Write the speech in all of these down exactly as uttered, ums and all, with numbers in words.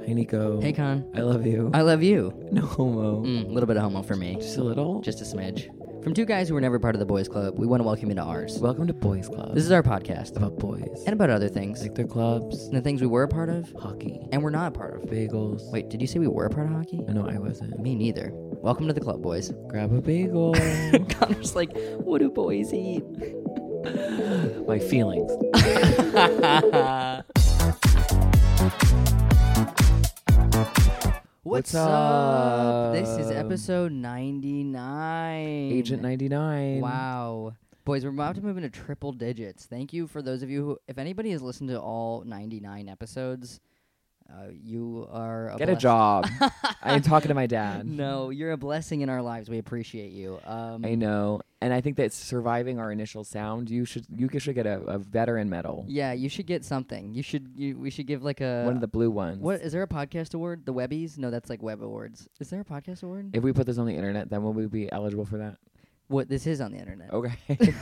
Hey, Nico. Hey, Con. I love you. I love you. No homo. A mm, little bit of homo for me. Just a little? Just a smidge. From two guys who were never part of the boys club, we want to welcome you to ours. Welcome to Boys Club. This is our podcast. About boys. And about other things. Like their clubs. And the things we were a part of. Hockey. And we're not a part of. Bagels. Wait, did you say we were a part of hockey? No, I wasn't. Me neither. Welcome to the club, boys. Grab a bagel. Connor's like, what do boys eat? My feelings. What's, What's up? up? This is episode ninety-nine. Agent ninety-nine. Wow. Boys, we're about to move into triple digits. Thank you for those of you who, if anybody has listened to all ninety-nine episodes, uh, you are a Get a bless- job. I am talking to my dad. No, you're a blessing in our lives. We appreciate you. Um, I know. And I think that surviving our initial sound, you should you should get a, a veteran medal. Yeah, you should get something. You should. You, we should give like a One of the blue ones. What is there a podcast award? The Webbies? No, that's like Web Awards. Is there a podcast award? If we put this on the internet, then will we be eligible for that? What this is on the internet. Okay.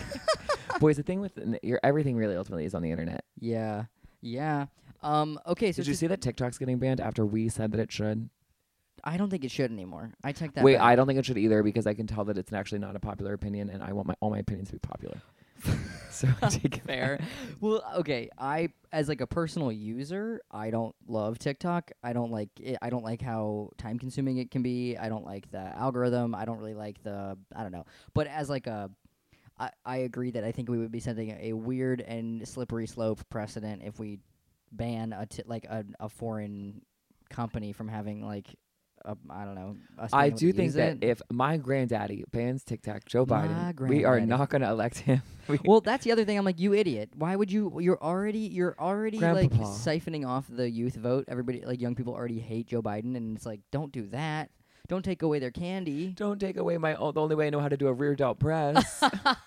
Boys, the thing with n- your everything really ultimately is on the internet. Yeah. Yeah. Um. Okay. So Did you just- see that TikTok's getting banned after we said that it should? I don't think it should anymore. I checked that. Wait, back. I don't think it should either because I can tell that it's actually not a popular opinion, and I want my all my opinions to be popular. So I take it Fair. back. Well, okay. I, as like a personal user, I don't love TikTok. I don't like it. I don't like how time consuming it can be. I don't like the algorithm. I don't really like the. I don't know. But as like a, I, I agree that I think we would be setting a, a weird and slippery slope precedent if we ban a t- like a, a foreign company from having like. Uh, I don't know. Us I being able do to think use that it. if my granddaddy bans TikTok, Joe My Biden, we are granddaddy. not going to elect him. We- Well, that's the other thing. I'm like, you idiot. Why would you? You're already, you're already like Grandpapa. siphoning off the youth vote. Everybody, like young people, already hate Joe Biden, and it's like, don't do that. Don't take away their candy. Don't take away my oh, the only way I know how to do a rear delt press.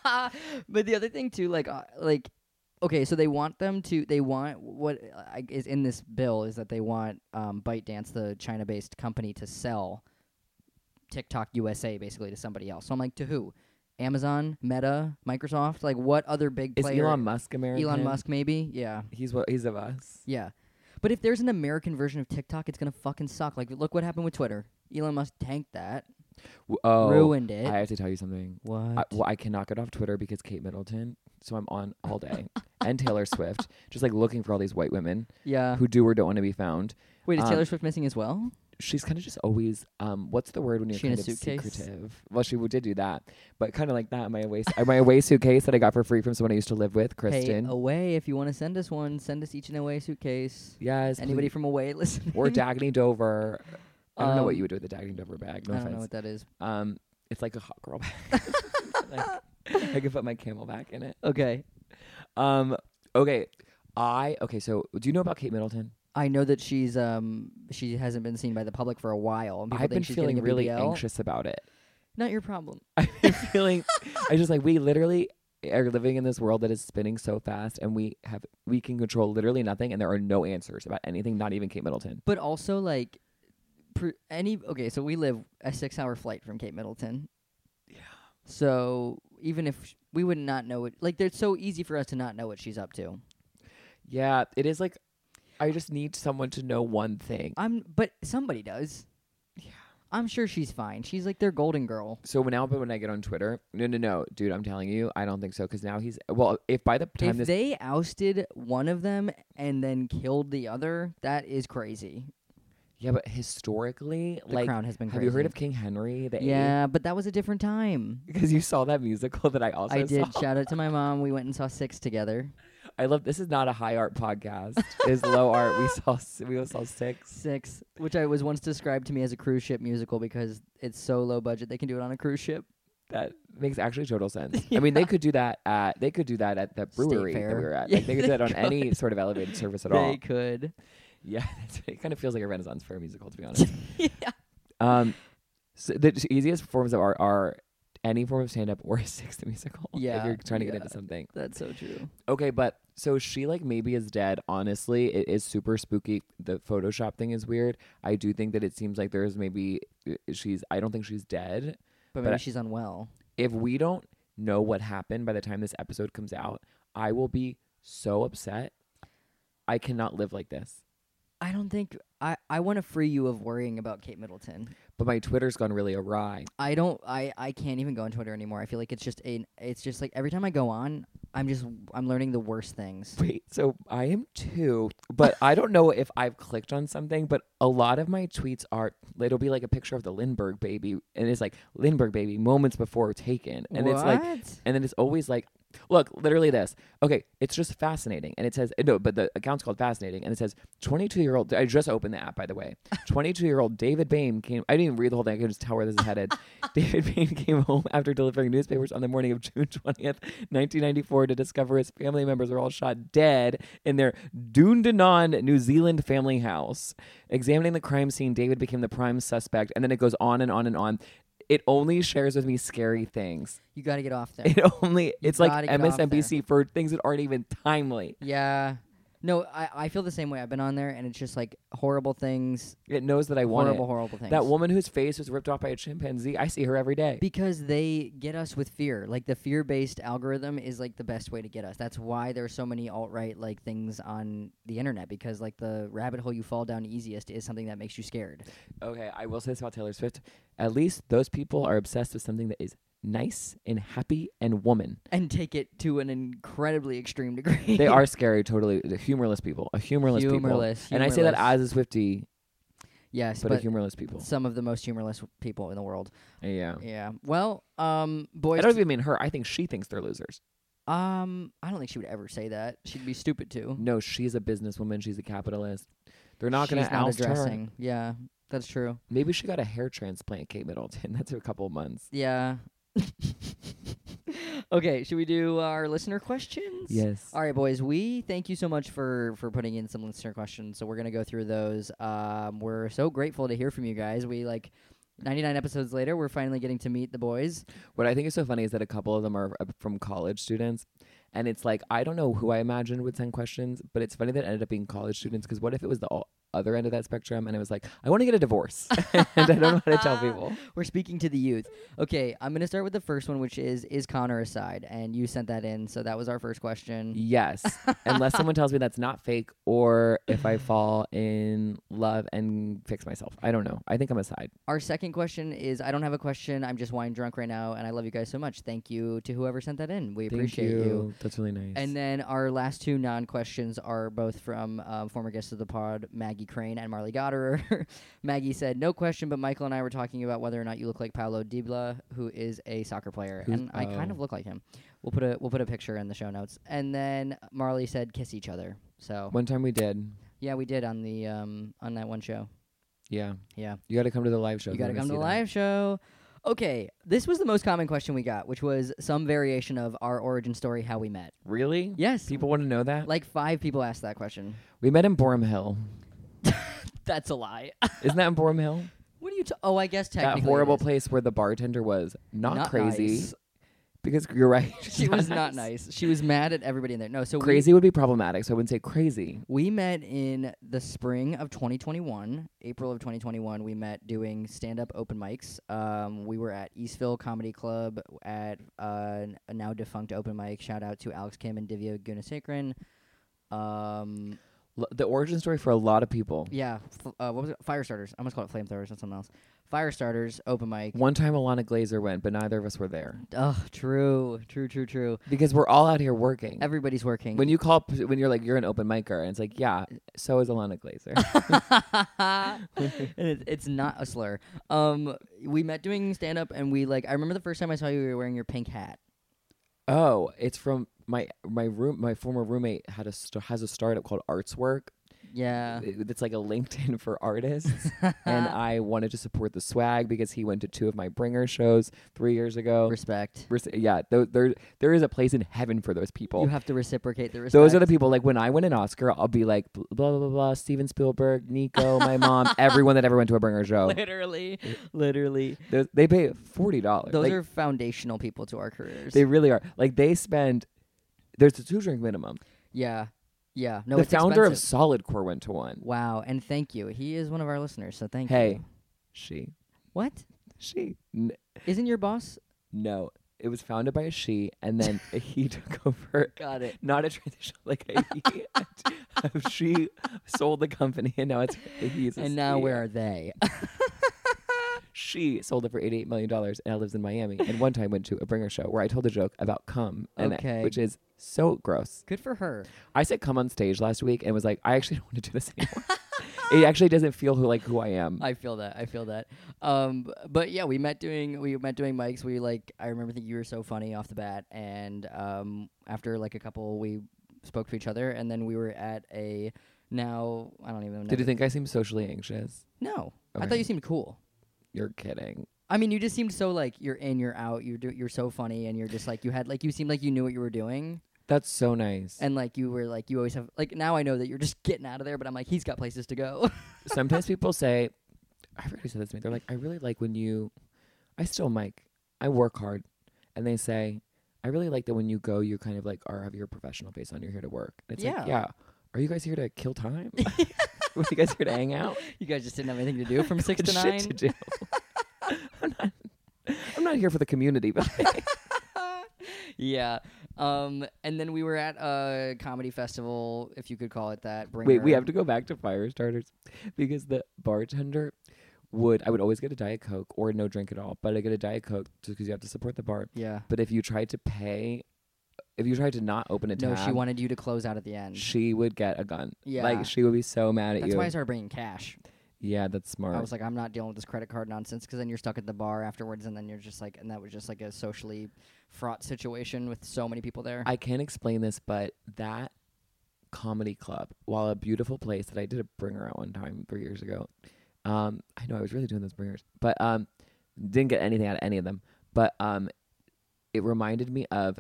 But the other thing too, like, uh, like, okay, so they want them to. They want what uh, I- is in this bill is that they want um, ByteDance, the China-based company, to sell TikTok U S A basically to somebody else. So I'm like, to who? Amazon, Meta, Microsoft? Like, what other big Is player? Elon Musk American? Elon Musk, maybe? Yeah. He's what he's of us. Yeah. But if there's an American version of TikTok, it's going to fucking suck. Like, look what happened with Twitter. Elon Musk tanked that, W- Oh, ruined it. I have to tell you something. what? I, well, I cannot get off Twitter because Kate Middleton. So I'm on all day, and Taylor Swift, just like looking for all these white women yeah. who do or don't want to be found. Wait, is um, Taylor Swift missing as well? She's kind of just always, um, what's the word when you're She in a kind of suitcase? secretive? Well, she w- did do that, but kind of like that. My away, s- my away suitcase that I got for free from someone I used to live with, Kristen. Hey, away, if you want to send us one, send us each an away suitcase. Yes, Anybody please. from away listening? or Dagny Dover. I don't know what Um, you would do with the Dagny Dover bag. No I don't know offense. what that is. Um, it's like a hot girl bag. Like, I could put my Camelback in it. Okay. Um. Okay. I okay. So, do you know about Kate Middleton? I know that she's um she hasn't been seen by the public for a while. And people I've think been she's feeling getting a really B B L. anxious about it. Not your problem. I've been feeling. I just like we literally are living in this world that is spinning so fast, and we have we can control literally nothing, and there are no answers about anything. Not even Kate Middleton. But also like, pr- any okay, so we live a six-hour flight from Cape Middleton. Yeah. So even if sh- we would not know it, like, it's so easy for us to not know what she's up to. Yeah. It is like. I just need someone to know one thing. I'm, but somebody does. Yeah. I'm sure she's fine. She's like their golden girl. So now, but when I get on Twitter, no, no, no, dude, I'm telling you, I don't think so. Because now he's well. If by the time If this, they ousted one of them and then killed the other, that is crazy. yeah, but historically, The like, crown has been have crazy. you heard of King Henry the Eighth? Yeah, but that was a different time. Because you saw that musical that I also I did. saw. Shout out to my mom. We went and saw Six together. I love. This is not a high art podcast. It's low art. We saw. s- We saw six. Six, which I was once described to me as a cruise ship musical because it's so low budget they can do it on a cruise ship. That makes actually total sense. I mean, they could do that at. They could do that at the brewery that Fair. we were at. Yeah, Like they could do that on they any could. sort of elevated service at They all. could. Yeah, that's, it kind of feels like a Renaissance fair musical, to be honest. Yeah. Um, so the t- easiest forms of art are any form of stand up or a six musical. Yeah, if you're trying to get yeah. into something. That's so true. Okay, but so she like maybe is dead. Honestly, it is super spooky. The Photoshop thing is weird. I do think that it seems like there's maybe uh, she's. I don't think she's dead. But But maybe I- she's unwell. If we don't know what happened by the time this episode comes out, I will be so upset. I cannot live like this. I don't think I I want to free you of worrying about Kate Middleton. But my Twitter's gone really awry. I don't I I can't even go on Twitter anymore. I feel like it's just a it's just like every time I go on, I'm just I'm learning the worst things. Wait, so I am too, but I don't know if I've clicked on something, but a lot of my tweets are, it'll be like a picture of the Lindbergh baby, and it's like, Lindbergh baby, moments before taken. And what? it's like, and then it's always like, look, literally this. Okay, it's just fascinating. And it says, no, but the account's called Fascinating. And it says, twenty-two-year-old, I just opened the app, by the way. twenty-two-year-old David Bain came, I didn't even read the whole thing. I can just tell where this is headed. David Bain came home after delivering newspapers on the morning of June twentieth, nineteen ninety-four to discover his family members were all shot dead in their Dunedin, New Zealand family house. Examining the crime scene, David became the prime suspect. And then it goes on and on and on. It only shares with me scary things. You got to get off there. It only, it's gotta like get off M S N B C for things that aren't even timely. Yeah. No, I, I feel the same way. I've been on there, and it's just like horrible things. It knows that I want horrible, it. horrible things. That woman whose face was ripped off by a chimpanzee, I see her every day. Because they get us with fear. Like, the fear-based algorithm is, like, the best way to get us. That's why there's so many alt-right, like, things on the internet. Because, like, the rabbit hole you fall down easiest is something that makes you scared. Okay, I will say this about Taylor Swift. At least those people are obsessed with something that is nice and happy and woman. And take it to an incredibly extreme degree. They are scary, totally. The humorless people. A humorless, Humorless, people. And I say that humorless. as a Swiftie, Yes, but, but a humorless people. some of the most humorless people in the world. Yeah. Yeah. Well, um, boys. I don't even mean her. I think she thinks they're losers. Um, I don't think she would ever say that. She'd be stupid too. No, she's a businesswoman. She's a capitalist. They're not going She's to not oust her. addressing. Yeah, that's true. Maybe she got a hair transplant, Kate Middleton. That's a couple of months. Yeah. Okay, should we do our listener questions? Yes. All right, boys. We thank you so much for for putting in some listener questions. So we're gonna go through those. Um, we're so grateful to hear from you guys. We like ninety-nine episodes later, we're finally getting to meet the boys. What I think is so funny is that a couple of them are uh, from college students. And it's like, I don't know who I imagined would send questions, but it's funny that it ended up being college students, because what if it was the all other end of that spectrum and it was like, I want to get a divorce and I don't know how to tell people. We're speaking to the youth. Okay, I'm going to start with the first one, which is, is Connor a side? And you sent that in, so that was our first question. Yes. Unless someone tells me that's not fake, or if I fall in love and fix myself. I don't know. I think I'm a side. Our second question is, I don't have a question. I'm just wine drunk right now, and I love you guys so much. Thank you to whoever sent that in. We Thank appreciate you. you. That's really nice. And then our last two non-questions are both from um, former guests of the pod, Maggie Crane and Marley Goddard. Maggie said, no question, but Michael and I were talking about whether or not you look like Paulo Dybala, who is a soccer player. Who's- and I kind oh. of look like him. We'll put a we'll put a picture in the show notes. And then Marley said, kiss each other. So One time we did. yeah, we did on the um on that one show. Yeah. Yeah. You got to come to the live show. You if got to wanna come to see the that. live show. Okay, this was the most common question we got, which was some variation of our origin story, how we met. Really? Yes. People want to know that? Like five people asked that question. We met in Borum Hill. That's a lie. Isn't that in Borum Hill? What are you? T- oh, I guess technically That it horrible is. place where the bartender was not, Not crazy. nice. Because you're right. She was not nice. She was mad at everybody in there. No, so Crazy would be problematic, so I wouldn't say crazy. We, we met in the spring of twenty twenty-one, April of twenty twenty-one. We met doing stand-up open mics. Um, we were at Eastville Comedy Club at uh, a now defunct open mic. Shout out to Alex Kim and Divya Gunasekaran. Um, L- the origin story for a lot of people. yeah, f- uh, what was it? Fire starters. I almost called it flamethrowers. That's something else. Fire starters open mic. One time Alana Glazer went, but neither of us were there. Ugh, true, true, true, true. Because we're all out here working. Everybody's working. When you call, p- when you're like, you're an open micer, and it's like, yeah, so is Alana Glazer. and it, it's not a slur. Um, we met doing stand up, and we like. I remember the first time I saw you, you were wearing your pink hat. Oh, it's from my my room. My former roommate had a st- has a startup called Arts Work. Yeah. It- It's like a LinkedIn for artists, and I wanted to support the swag because he went to two of my bringer shows three years ago. Respect. Res- yeah, th- there there is a place in heaven for those people. You have to reciprocate the respect. Those are the people. Like when I win an Oscar, I'll be like blah blah blah blah. Steven Spielberg, Nico, my mom, everyone that ever went to a bringer show. Literally, literally. Those, they pay forty dollars. Those like, are foundational people to our careers. they really are. Like they spend. There's a two drink minimum. yeah, yeah. No, the it's founder expensive. of Solidcore went to one. Wow, and thank you. He is one of our listeners, so thank Hey, you. she, What? she. N- Isn't your boss? no, it was founded by a she, and then he took over. Got it. Not a transition, like a he. She sold the company, and now it's he's. And now where are they? She sold it for eighty-eight million dollars and now lives in Miami. And one time went to a bringer show where I told a joke about cum, and Okay. it, which is so gross. Good for her. I said cum on stage last week and was like, I actually don't want to do this anymore. It actually doesn't feel who, like who I am. I feel that. I feel that. Um, b- but yeah, we met doing we met doing mics. We like I remember thinking you were so funny off the bat, and um, after like a couple, we spoke to each other, and then we were at a now I don't even know. Did you think I seemed socially anxious? No, I Okay. thought you seemed cool. You're kidding. I mean, you just seemed so like you're in, you're out. You're do, you're so funny, and you're just like you had like you seemed like you knew what you were doing, That's so nice. and like you were like you always have like now I know that you're just getting out of there, but I'm like he's got places to go. Sometimes people say, I forget who said this to me. They're like, I really like when you, I still mic, I work hard, and they say, I really like that when you go, you kind of like are have your professional face on. You're here to work. And it's Yeah. like, yeah. Are you guys here to kill time? Are you guys here to hang out? You guys just didn't have anything to do from six to Shit nine. to do. I'm not. I'm not here for the community, but Yeah. Um, and then we were at a comedy festival, if you could call it that. wait, we Bringer. have to go back to fire starters because the bartender would. I would always get a Diet Coke or no drink at all, but I get a Diet Coke just because you have to support the bar. Yeah. But if you tried to pay, if you tried to not open a tab, No, she wanted you to close out at the end. she would get a gun. Yeah. Like she would be so mad at That's you. why I started bringing cash. Yeah, that's smart. I was like, I'm not dealing with this credit card nonsense because then you're stuck at the bar afterwards, and then you're just like, and that was just like a socially fraught situation with so many people there. I can't explain this, but that comedy club, while a beautiful place that I did a bringer at one time three years ago. Um, I know I was really doing those bringers, but um, didn't get anything out of any of them. But um, it reminded me of.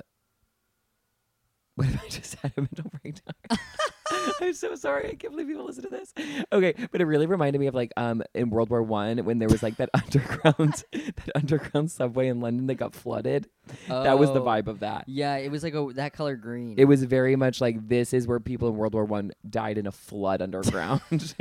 What if I just had a mental breakdown? I'm so sorry. I can't believe people listen to this. Okay, but it really reminded me of like um in World War One when there was like that underground that underground subway in London that got flooded. That was the Oh. vibe of that. Yeah, it was like a that color green. It was very much like this is where people in World War One died in a flood underground.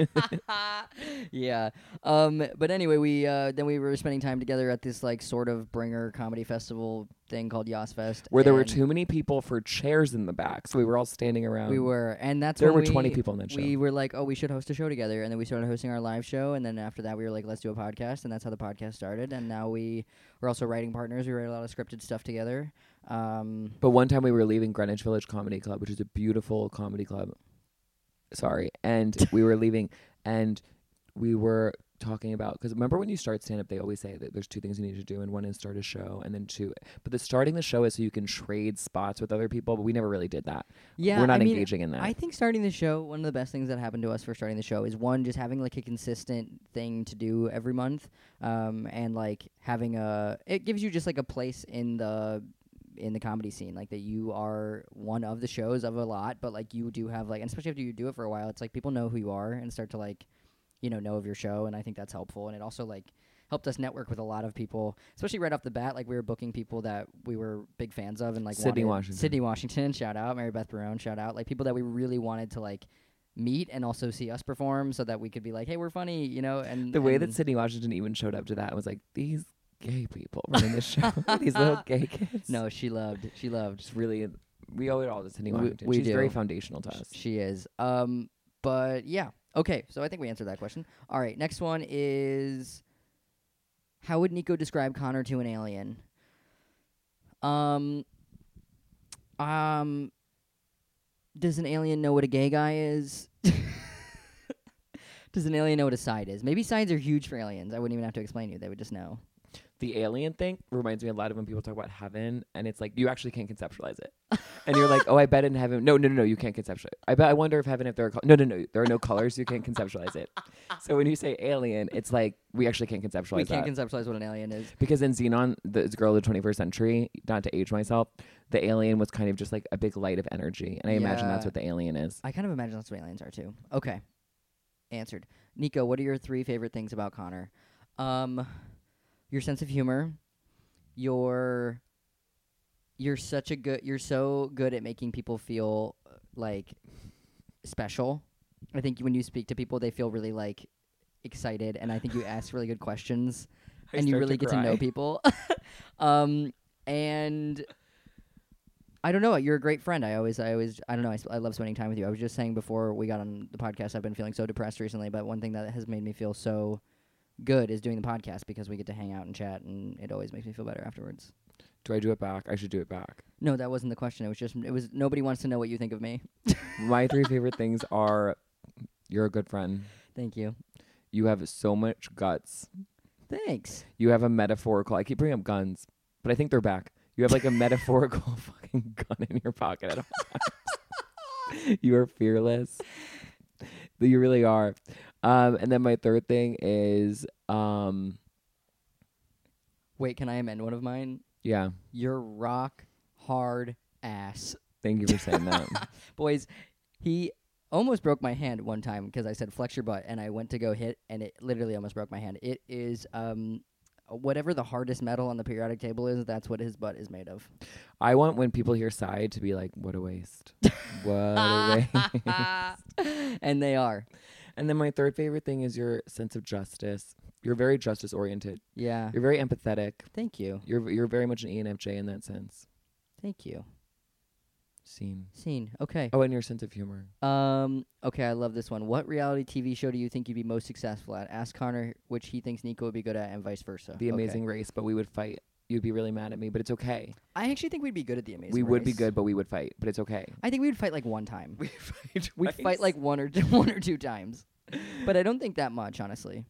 Yeah. Um. But anyway, we uh then we were spending time together at this like sort of bringer comedy festival thing called Yasfest, Where there were and too many people for chairs in the back, so we were all standing around. We were, and that's There when were we, twenty people in that show. We were like, oh, we should host a show together, and then we started hosting our live show, and then after that, we were like, let's do a podcast, and that's how the podcast started. And now we we're also writing partners. We write a lot of scripted stuff together. Um. But one time we were leaving Greenwich Village Comedy Club, which is a beautiful comedy club. Sorry. And we were leaving and we were talking about, because remember when you start stand up, they always say that there's two things you need to do, and one is start a show, and then two. But the starting the show is so you can trade spots with other people, but we never really did that. Yeah, We're not I mean, engaging in that. I think starting the show, one of the best things that happened to us for starting the show is one, just having like a consistent thing to do every month, um, and like having a, it gives you just like a place in the in the comedy scene, like that you are one of the shows of a lot, but like you do have like, and especially after you do it for a while, it's like people know who you are and start to like, you know, know of your show, and I think that's helpful, and it also like helped us network with a lot of people, especially right off the bat. Like we were booking people that we were big fans of, and like Sydney wanted- Washington. Sydney Washington, shout out, Mary Beth Barone, shout out, like people that we really wanted to like meet and also see us perform, so that we could be like, hey, we're funny, you know. And the way that and Sydney Washington even showed up to that was like, these gay people running this show, these little gay kids. no, she loved, she loved. Just really, we owe it all to Sydney We- Washington. we She's very do. foundational to us. She is. Um, but yeah. Okay, so I think we answered that question. All right, next one is, how would Nico describe Connor to an alien? Um, um, does an alien know what a gay guy is? Does an alien know what a side is? Maybe sides are huge for aliens. I wouldn't even have to explain to you. They would just know. The alien thing reminds me a lot of when people talk about heaven, and it's like you actually can't conceptualize it, and you're like, oh, I bet in heaven, no, no, no, no, you can't conceptualize. I bet I wonder if heaven, if there are, col- no, no, no, there are no colors, you can't conceptualize it. So when you say alien, it's like we actually can't conceptualize We can't that. conceptualize what an alien is. Because in Xenon, the girl of the twenty-first century, not to age myself, the alien was kind of just like a big light of energy, and I imagine that's Yeah. what the alien is. I kind of imagine that's what aliens are too. Okay. Answered. Nico, what are your three favorite things about Connor? Um, your sense of humor. Your you're such a good you're so good at making people feel uh, like special. I think when you speak to people, they feel really like excited, and I think you ask really good questions, I and you start really to get to know cry. people. um, and I don't know. You're a great friend. I always, I always, I don't know. I, s- I love spending time with you. I was just saying before we got on the podcast, I've been feeling so depressed recently. But one thing that has made me feel so good is doing the podcast because we get to hang out and chat, and it always makes me feel better afterwards. Do I do it back? I should do it back. No, that wasn't the question. It was just, it was nobody wants to know what you think of me. My three favorite things are: you're a good friend. Thank you. You have so much guts. Thanks. You have a metaphorical. I keep bringing up guns, but I think they're back. You have like a metaphorical fucking gun in your pocket at all times. You are fearless. You really are. Um, and then my third thing is, um, Wait, can I amend one of mine? yeah. You're rock hard ass. Thank you for saying that. Boys, he almost broke my hand one time because I said flex your butt, and I went to go hit, and it literally almost broke my hand. It is um, whatever the hardest metal on the periodic table is, that's what his butt is made of. I want when people hear side to be like, what a waste. What a waste. And they are. And then my third favorite thing is your sense of justice. You're very justice oriented. Yeah. You're very empathetic. Thank you. You're you're very much an E N F J in that sense. Thank you. Scene. Scene. Okay. Oh, and your sense of humor. Um. Okay, I love this one. What reality T V show do you think you'd be most successful at? Ask Connor which he thinks Nico would be good at, and vice versa. The Okay. Amazing Race, but we would fight. You'd be really mad at me, but it's okay. I actually think we'd be good at the Amazing we would be Race. good, but we would fight, but it's okay. I think we'd fight like one time. We fight. We'd fight like one or two, one or two times, but I don't think that much, honestly.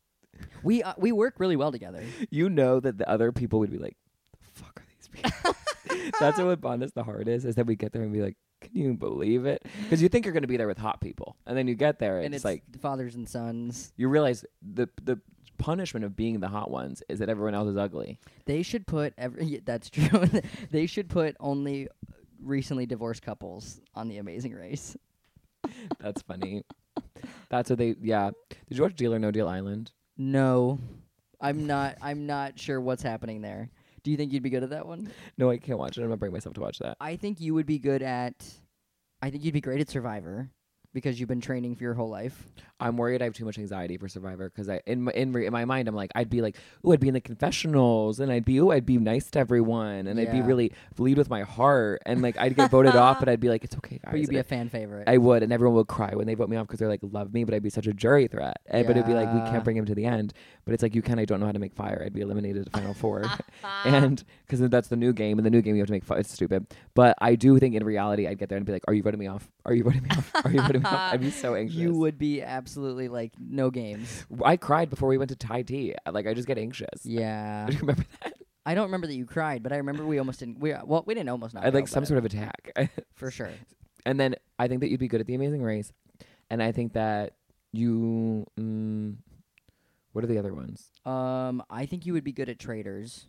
We uh, we work really well together. You know that the other people would be like, "The fuck are these people?" That's what would bond us the hardest is that we get there and be like, "Can you believe it?" Because you think you're going to be there with hot people, and then you get there and, And it's, it's like fathers and sons. you realize the the punishment of being the hot ones is that everyone else is ugly. They should put every. Yeah, that's true. They should put only recently divorced couples on the Amazing Race. That's funny. That's what they. Yeah. Did you watch Deal or No Deal Island? No, I'm not. I'm not sure what's happening there. Do you think you'd be good at that one? No, I can't watch it. I'm not bringing myself to watch that. I think you would be good at. I think you'd be great at Survivor because you've been training for your whole life. I'm worried I have too much anxiety for Survivor because I in my, in, re- in my mind I'm like I'd be like ooh I'd be in the confessionals and I'd be ooh I'd be nice to everyone and I'd be Yeah. really lead with my heart and like I'd get voted off but I'd be like it's okay guys. But you'd be a And fan favorite. I, I would and everyone would cry when they vote me off because they're like love me but I'd be such a jury threat and, but it'd be like we Yeah. can't bring him to the end but it's like you kind of don't know how to make fire. I'd be eliminated at final four and because that's the new game and the new game you have to make fire. It's stupid but I do think in reality I'd get there and be like are you voting me off? Are you voting me off? Are you voting me off? I'd be so anxious. You would be absolutely like no games. I cried before we went to Thai tea. Like I just get anxious. Yeah. Do you remember that? I don't remember that you cried, but I remember we almost didn't. We well, we didn't almost not. I had like go, some but sort of attack. for sure. And then I think that you'd be good at The Amazing Race, and I think that you. Mm, what are the other ones? Um, I think you would be good at traders.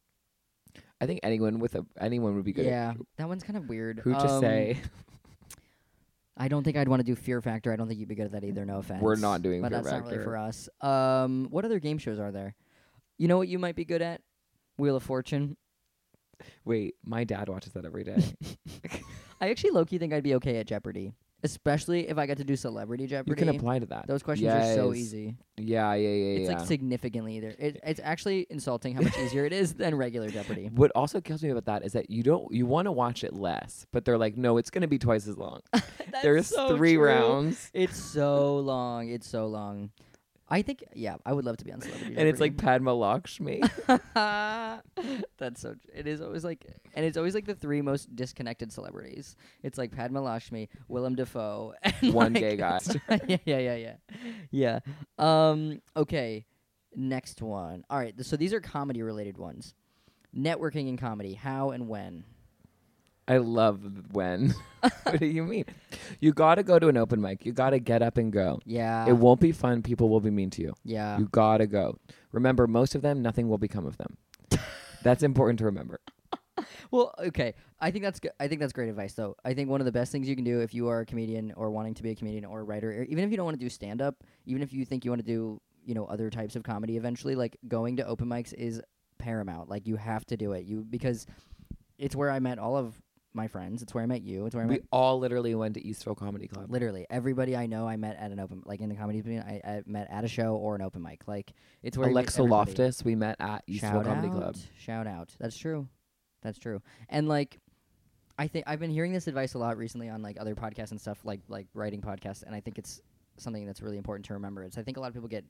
I think anyone with a anyone would be good. Yeah, At, that one's kind of weird. who to Um, say? I don't think I'd want to do Fear Factor. I don't think you'd be good at that either. No offense. We're not doing but Fear that's not really Factor. for us. Um, what other game shows are there? You know what you might be good at? Wheel of Fortune. Wait, my dad watches that every day. I actually low-key think I'd be okay at Jeopardy, especially if I got to do Celebrity You Jeopardy. can apply to that. Those questions are so Yes. easy. Yeah, yeah, yeah, It's yeah. like significantly either. It, it's actually insulting how much easier it is than regular Jeopardy. What also kills me about that is that you don't you want to watch it less, but they're like, no, it's going to be twice as long. There's so three true. rounds. It's so long. It's so long. I think, yeah, I would love to be on Celebrity And it's like Jeopardy. Padma Lakshmi. That's so. tr- It is always like, and it's always like the three most disconnected celebrities. It's like Padma Lakshmi, Willem Dafoe, and One like- gay guy. yeah, yeah, yeah, yeah, yeah. Um. Okay. Next one. All right. th- So these are comedy related ones. Networking in comedy. How and when? I love when. What do you mean? You got to go to an open mic. You got to get up and go. Yeah. It won't be fun. People will be mean to you. yeah. You got to go. Remember, most of them, nothing will become of them. That's important to remember. Well, okay. I think that's g- I think that's great advice, though. I think one of the best things you can do if you are a comedian or wanting to be a comedian or a writer, or even if you don't want to do stand up, even if you think you want to do you know other types of comedy eventually, like going to open mics is paramount. Like you have to do it. You because it's where I met all of my friends. It's where I met you. It's where I We met all literally went to Eastville Comedy Club. literally everybody I know. I met at an open like in the comedy scene. I, I met at a show or an open mic. Like it's where you meet Alexa everybody. Loftus, we met at Eastville Shout Comedy out. Club. Shout out. That's true. That's true. And like, I think I've been hearing this advice a lot recently on like other podcasts and stuff, like like writing podcasts, and I think it's something that's really important to remember. It's I think a lot of people get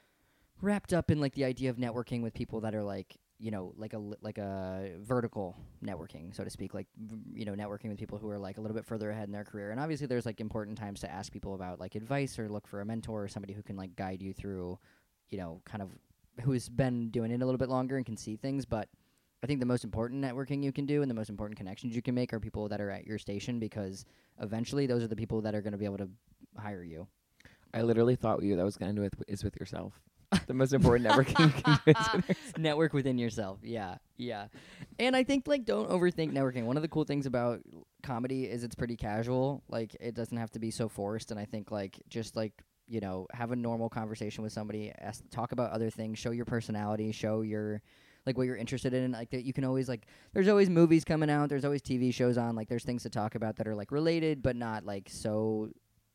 wrapped up in like the idea of networking with people that are like, you know, like a li- like a vertical networking, so to speak, like v- you know, networking with people who are like a little bit further ahead in their career. And obviously there's like important times to ask people about like advice or look for a mentor or somebody who can like guide you through, you know, kind of who's been doing it a little bit longer and can see things. But I think the most important networking you can do and the most important connections you can make are people that are at your station, because eventually those are the people that are going to be able to hire you. I literally thought you that was going to end with is with yourself. The most important networking you can do is with yourself. Network within yourself. Yeah, yeah. And I think like don't overthink networking. One of the cool things about comedy is it's pretty casual. Like it doesn't have to be so forced. And I think like just like, you know, have a normal conversation with somebody, ask, talk about other things, show your personality, show your like what you're interested in. Like that you can always like there's always movies coming out, there's always T V shows on, like there's things to talk about that are like related but not like so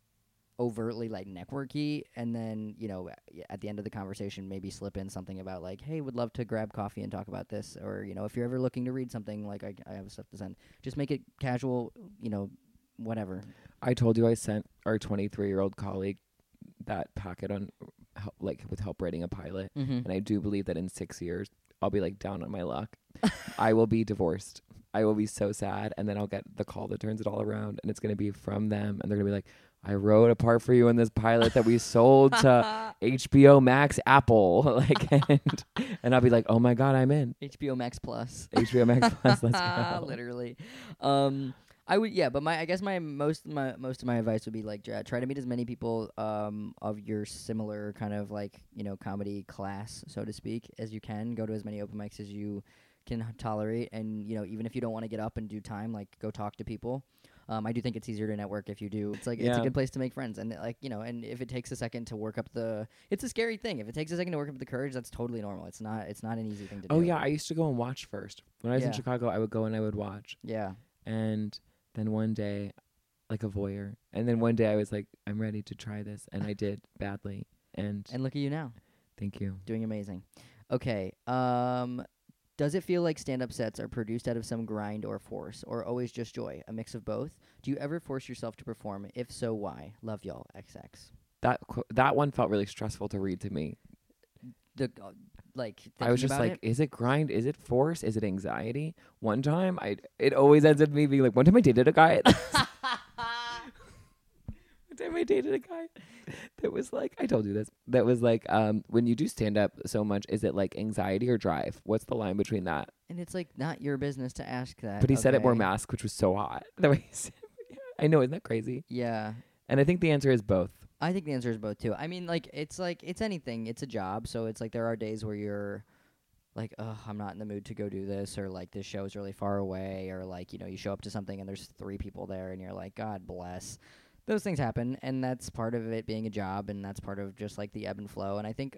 overtly like networky. And then, you know, at the end of the conversation maybe slip in something about like, hey, would love to grab coffee and talk about this, or you know, if you're ever looking to read something, like I, I have stuff to send. Just make it casual, you know, whatever. I told you I sent our twenty-three year old colleague that packet on help, like with help writing a pilot, Mm-hmm. and I do believe that in six years I'll be like down on my luck. I will be divorced. I will be so sad, and then I'll get the call that turns it all around, and it's gonna be from them, and they're gonna be like, I wrote a part for you in this pilot that we sold to H B O Max Apple, like, and, and I'll be like, oh my god, I'm in H B O Max Plus. H B O Max Plus. Let's go. Literally. Um, I would, yeah, but my, I guess my most, my most of my advice would be like try try to meet as many people um of your similar kind of like, you know, comedy class, so to speak, as you can. Go to as many open mics as you can h- tolerate, and you know, even if you don't want to get up and do time, like go talk to people. Um, I do think it's easier to network if you do. It's like it's a Yeah. good place to make friends, and like you know, and if it takes a second to work up the, it's a scary thing. If it takes a second to work up the courage, that's totally normal. It's not, it's not an easy thing to do. Oh yeah, I used to go and watch first. When I was in Yeah. Chicago, I would go and I would watch. Yeah. And then one day, like a voyeur. And then one day I was like, I'm ready to try this. And I did badly. And, And look at you now, thank you. doing amazing. Okay. Um, does it feel like stand-up sets are produced out of some grind or force, or always just joy, a mix of both? Do you ever force yourself to perform? If so, why? Love y'all, X X. That qu- that one felt really stressful to read to me. The uh, like I was thinking just about like, it? is it grind? Is it force? Is it anxiety? One time, I it always ends up me being like, one time I dated a guy. One time I dated a guy that was like, I told you this. That was like, um, when you do stand up so much, is it like anxiety or drive? What's the line between that? And it's like not your business to ask that. But he said it more okay? mask, which was so hot. The way he said it. I know, isn't that crazy? Yeah. And I think the answer is both. I think the answer is both too. I mean, like it's like it's anything. It's a job, so it's like there are days where you're like, ugh, I'm not in the mood to go do this, or like this show is really far away, or like you know you show up to something and there's three people there, and you're like, God bless. Those things happen, and that's part of it being a job, and that's part of just like the ebb and flow. And I think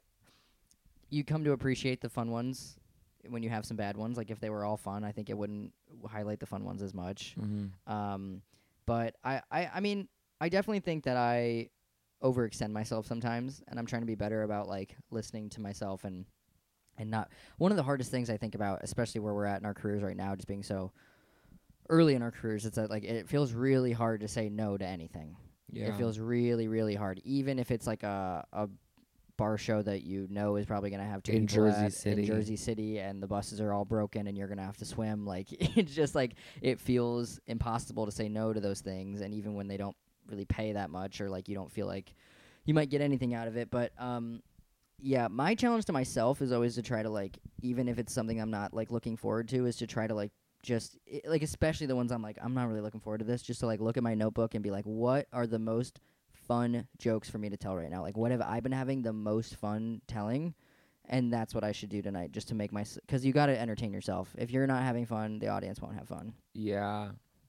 you come to appreciate the fun ones when you have some bad ones. Like if they were all fun, I think it wouldn't highlight the fun ones as much. Mm-hmm. Um, but I, I, I mean, I definitely think that I overextend myself sometimes, and I'm trying to be better about like listening to myself and and not. One of the hardest things I think about, especially where we're at in our careers right now, just being so early in our careers, it's that like it feels really hard to say no to anything. Yeah. It feels really, really hard, even if it's like a a bar show that you know is probably gonna have two In people Jersey at- City. in Jersey City, and the buses are all broken, and you're gonna have to swim. Like it's just like it feels impossible to say no to those things, and even when they don't really pay that much, or like you don't feel like you might get anything out of it. But um, yeah, my challenge to myself is always to try to like, even if it's something I'm not like looking forward to, is to try to like just I like especially the ones I'm like I'm not really looking forward to this, just to like look at my notebook and be like, what are the most fun jokes for me to tell right now? Like what have I been having the most fun telling? And that's what I should do tonight, just to make my, because you got to entertain yourself. If you're not having fun, the audience won't have fun. Yeah.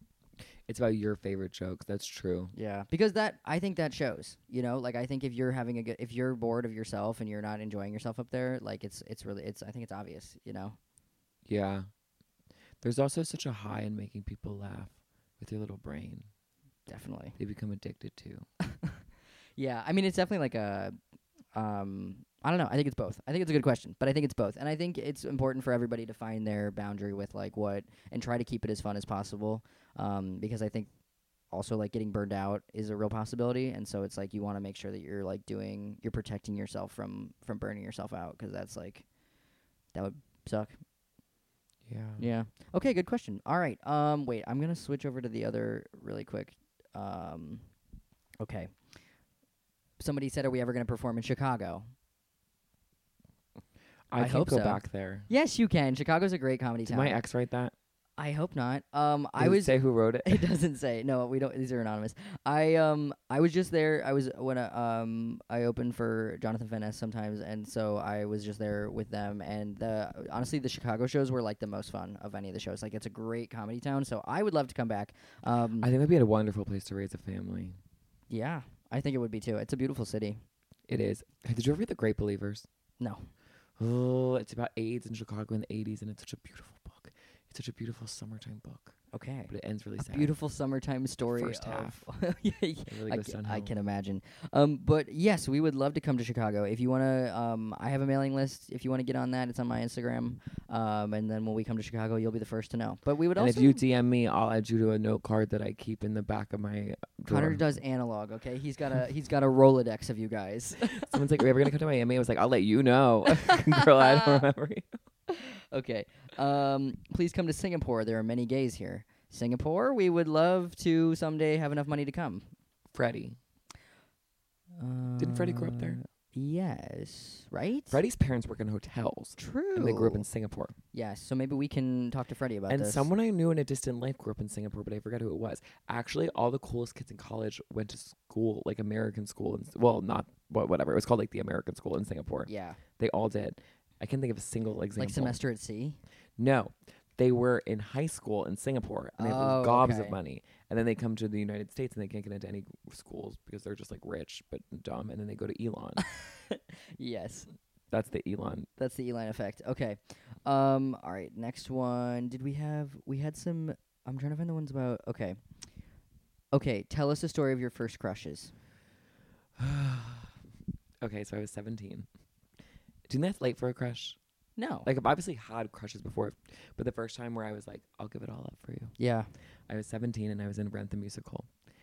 It's about your favorite jokes. That's true. Yeah, because that I think that shows. You know, like I think if you're having a good, if you're bored of yourself and you're not enjoying yourself up there, like it's it's really it's I think it's obvious. You know. Yeah. There's also such a high in making people laugh with your little brain. Definitely. They become addicted to. Yeah, I mean it's definitely like a, um, I don't know. I think it's both. I think it's a good question, but I think it's both. And I think it's important for everybody to find their boundary with like what and try to keep it as fun as possible. Um, because I think also like getting burned out is a real possibility, and so it's like you want to make sure that you're like doing you're protecting yourself from from burning yourself out, because that's like that would suck. Yeah. Yeah. Okay, good question. All right. Um wait, I'm going to switch over to the other really quick. Um okay. Somebody said, are we ever going to perform in Chicago? I, I can't hope go so. back there. Yes, you can. Chicago's a great comedy Did town. my ex write that? I hope not. Um, Does I it was. say who wrote it? It doesn't say. No, we don't. These are anonymous. I um, I was just there. I was when uh, um, I opened for Jonathan Van Ness sometimes, and so I was just there with them. And the honestly, the Chicago shows were like the most fun of any of the shows. Like, it's a great comedy town, so I would love to come back. Um, I think that'd be a wonderful place to raise a family. yeah, I think it would be too. It's a beautiful city. It is. Did you ever read The Great Believers? No. Oh, it's about AIDS in Chicago in the eighties, and it's such a beautiful book. It's such a beautiful summertime book, Okay. but it ends really A sad. beautiful summertime story. first of half. yeah, It really I, goes ca- downhill. I can imagine. Um, but yes, we would love to come to Chicago. If you want to, um, I have a mailing list. If you want to get on that, it's on my Instagram. Um, and then when we come to Chicago, you'll be the first to know. But we would And also. if you D M me, I'll add you to a note card that I keep in the back of my drawer. Connor does analog. Okay, he's got a he's got a Rolodex of you guys. Someone's like, "Are we ever gonna come to Miami?" I was like, "I'll let you know." Girl, I don't remember you. Okay. Um, please come to Singapore. There are many gays here. Singapore, we would love to someday have enough money to come. Freddie. Didn't Freddie grow up there? Uh, Yes. Right? Freddie's parents work in hotels, True. and they grew up in Singapore. Yes, so maybe we can talk to Freddie about And this. someone I knew in a distant life grew up in Singapore, but I forgot who it was. Actually, all the coolest kids in college went to school, like American school. In, well, not what whatever. It was called like the American school in Singapore. Yeah. They all did. I can't think of a single example. Like semester at sea? No. They were in high school in Singapore, and they have Oh, gobs okay. of money. And then they come to the United States, and they can't get into any schools because they're just like rich but dumb. And then they go to Elon. Yes. That's the Elon. That's the Elon effect. Okay. Um all right, next one. Did we have we had some I'm trying to find the ones about okay. Okay, tell us the story of your first crushes. Okay, so I was seventeen. Do you think that's late for a crush? No. Like, I've obviously had crushes before, but the first time where I was like, I'll give it all up for you. yeah. I was seventeen and I was in Rent the Musical.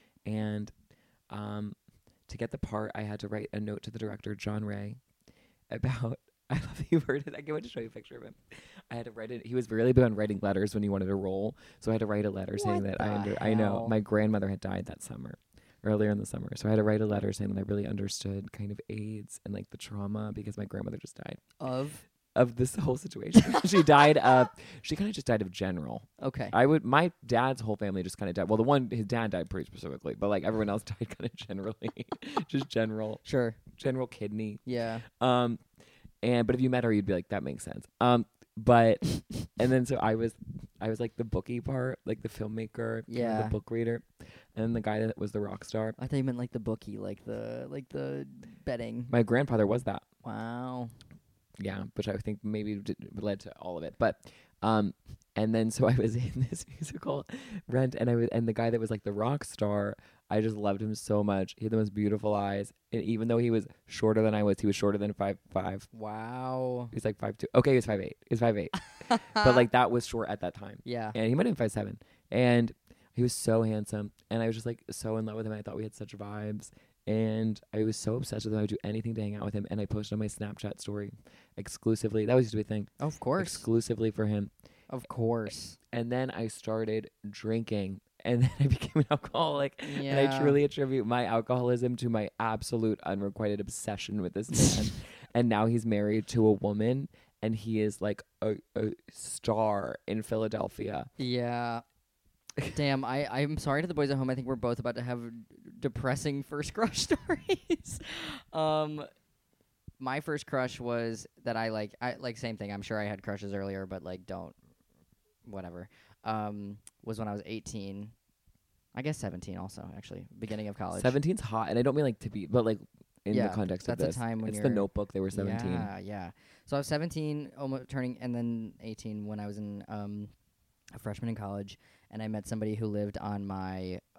And um, to get the part, I had to write a note to the director, John Ray, about, I love that you heard it. I can't wait to show you a picture of him. I had to write it. He was really big on writing letters when he wanted a role. So I had to write a letter saying What that I the under, I know hell? my grandmother had died that summer, earlier in the summer. So I had to write a letter saying that I really understood kind of AIDS and like the trauma because my grandmother just died. Of Of this whole situation. She died of, she kind of just died of general. Okay. I would, my dad's whole family just kind of died. Well, the one, his dad died pretty specifically, but like everyone else died kind of generally. Just general, Sure. general kidney. Yeah. Um, and, but if you met her, you'd be like, that makes sense. Um, but, and then so I was, I was like the bookie part, like the filmmaker, kind of Yeah. the book reader, and then the guy that was the rock star. I thought you meant like the bookie, like the like the betting. My grandfather was that. Wow. Yeah, which I think maybe did, led to all of it. But, um, and then so I was in this musical, Rent, and I was, and the guy that was like the rock star, I just loved him so much. He had the most beautiful eyes, and even though he was shorter than I was, he was shorter than five five. Wow. He was like five two. Okay, he was five eight. He was five eight, but like that was short at that time, Yeah. and he might have been five seven. And he was so handsome, and I was just like so in love with him. I thought we had such vibes. And I was so obsessed with him. I would do anything to hang out with him. And I posted on my Snapchat story exclusively. That was used to be a thing. Of course. Exclusively for him. Of course. And then I started drinking. And then I became an alcoholic. Yeah. And I truly attribute my alcoholism to my absolute unrequited obsession with this man. And now he's married to a woman. And he is like a, a star in Philadelphia. Yeah. Damn, I, I'm sorry to the boys at home. I think we're both about to have depressing first crush stories. um, my first crush was that I like, I like same thing. I'm sure I had crushes earlier, but like don't, whatever. Um, was when I was eighteen. I guess seventeen also, actually, beginning of college. seventeen's hot. And I don't mean like to be, but like in Yeah, the context that's of a this. time when it's you're- the Notebook. They were seventeen. Yeah, yeah. So I was seventeen, almost turning, and then eighteen when I was in um, a freshman in college, and I met somebody who lived on my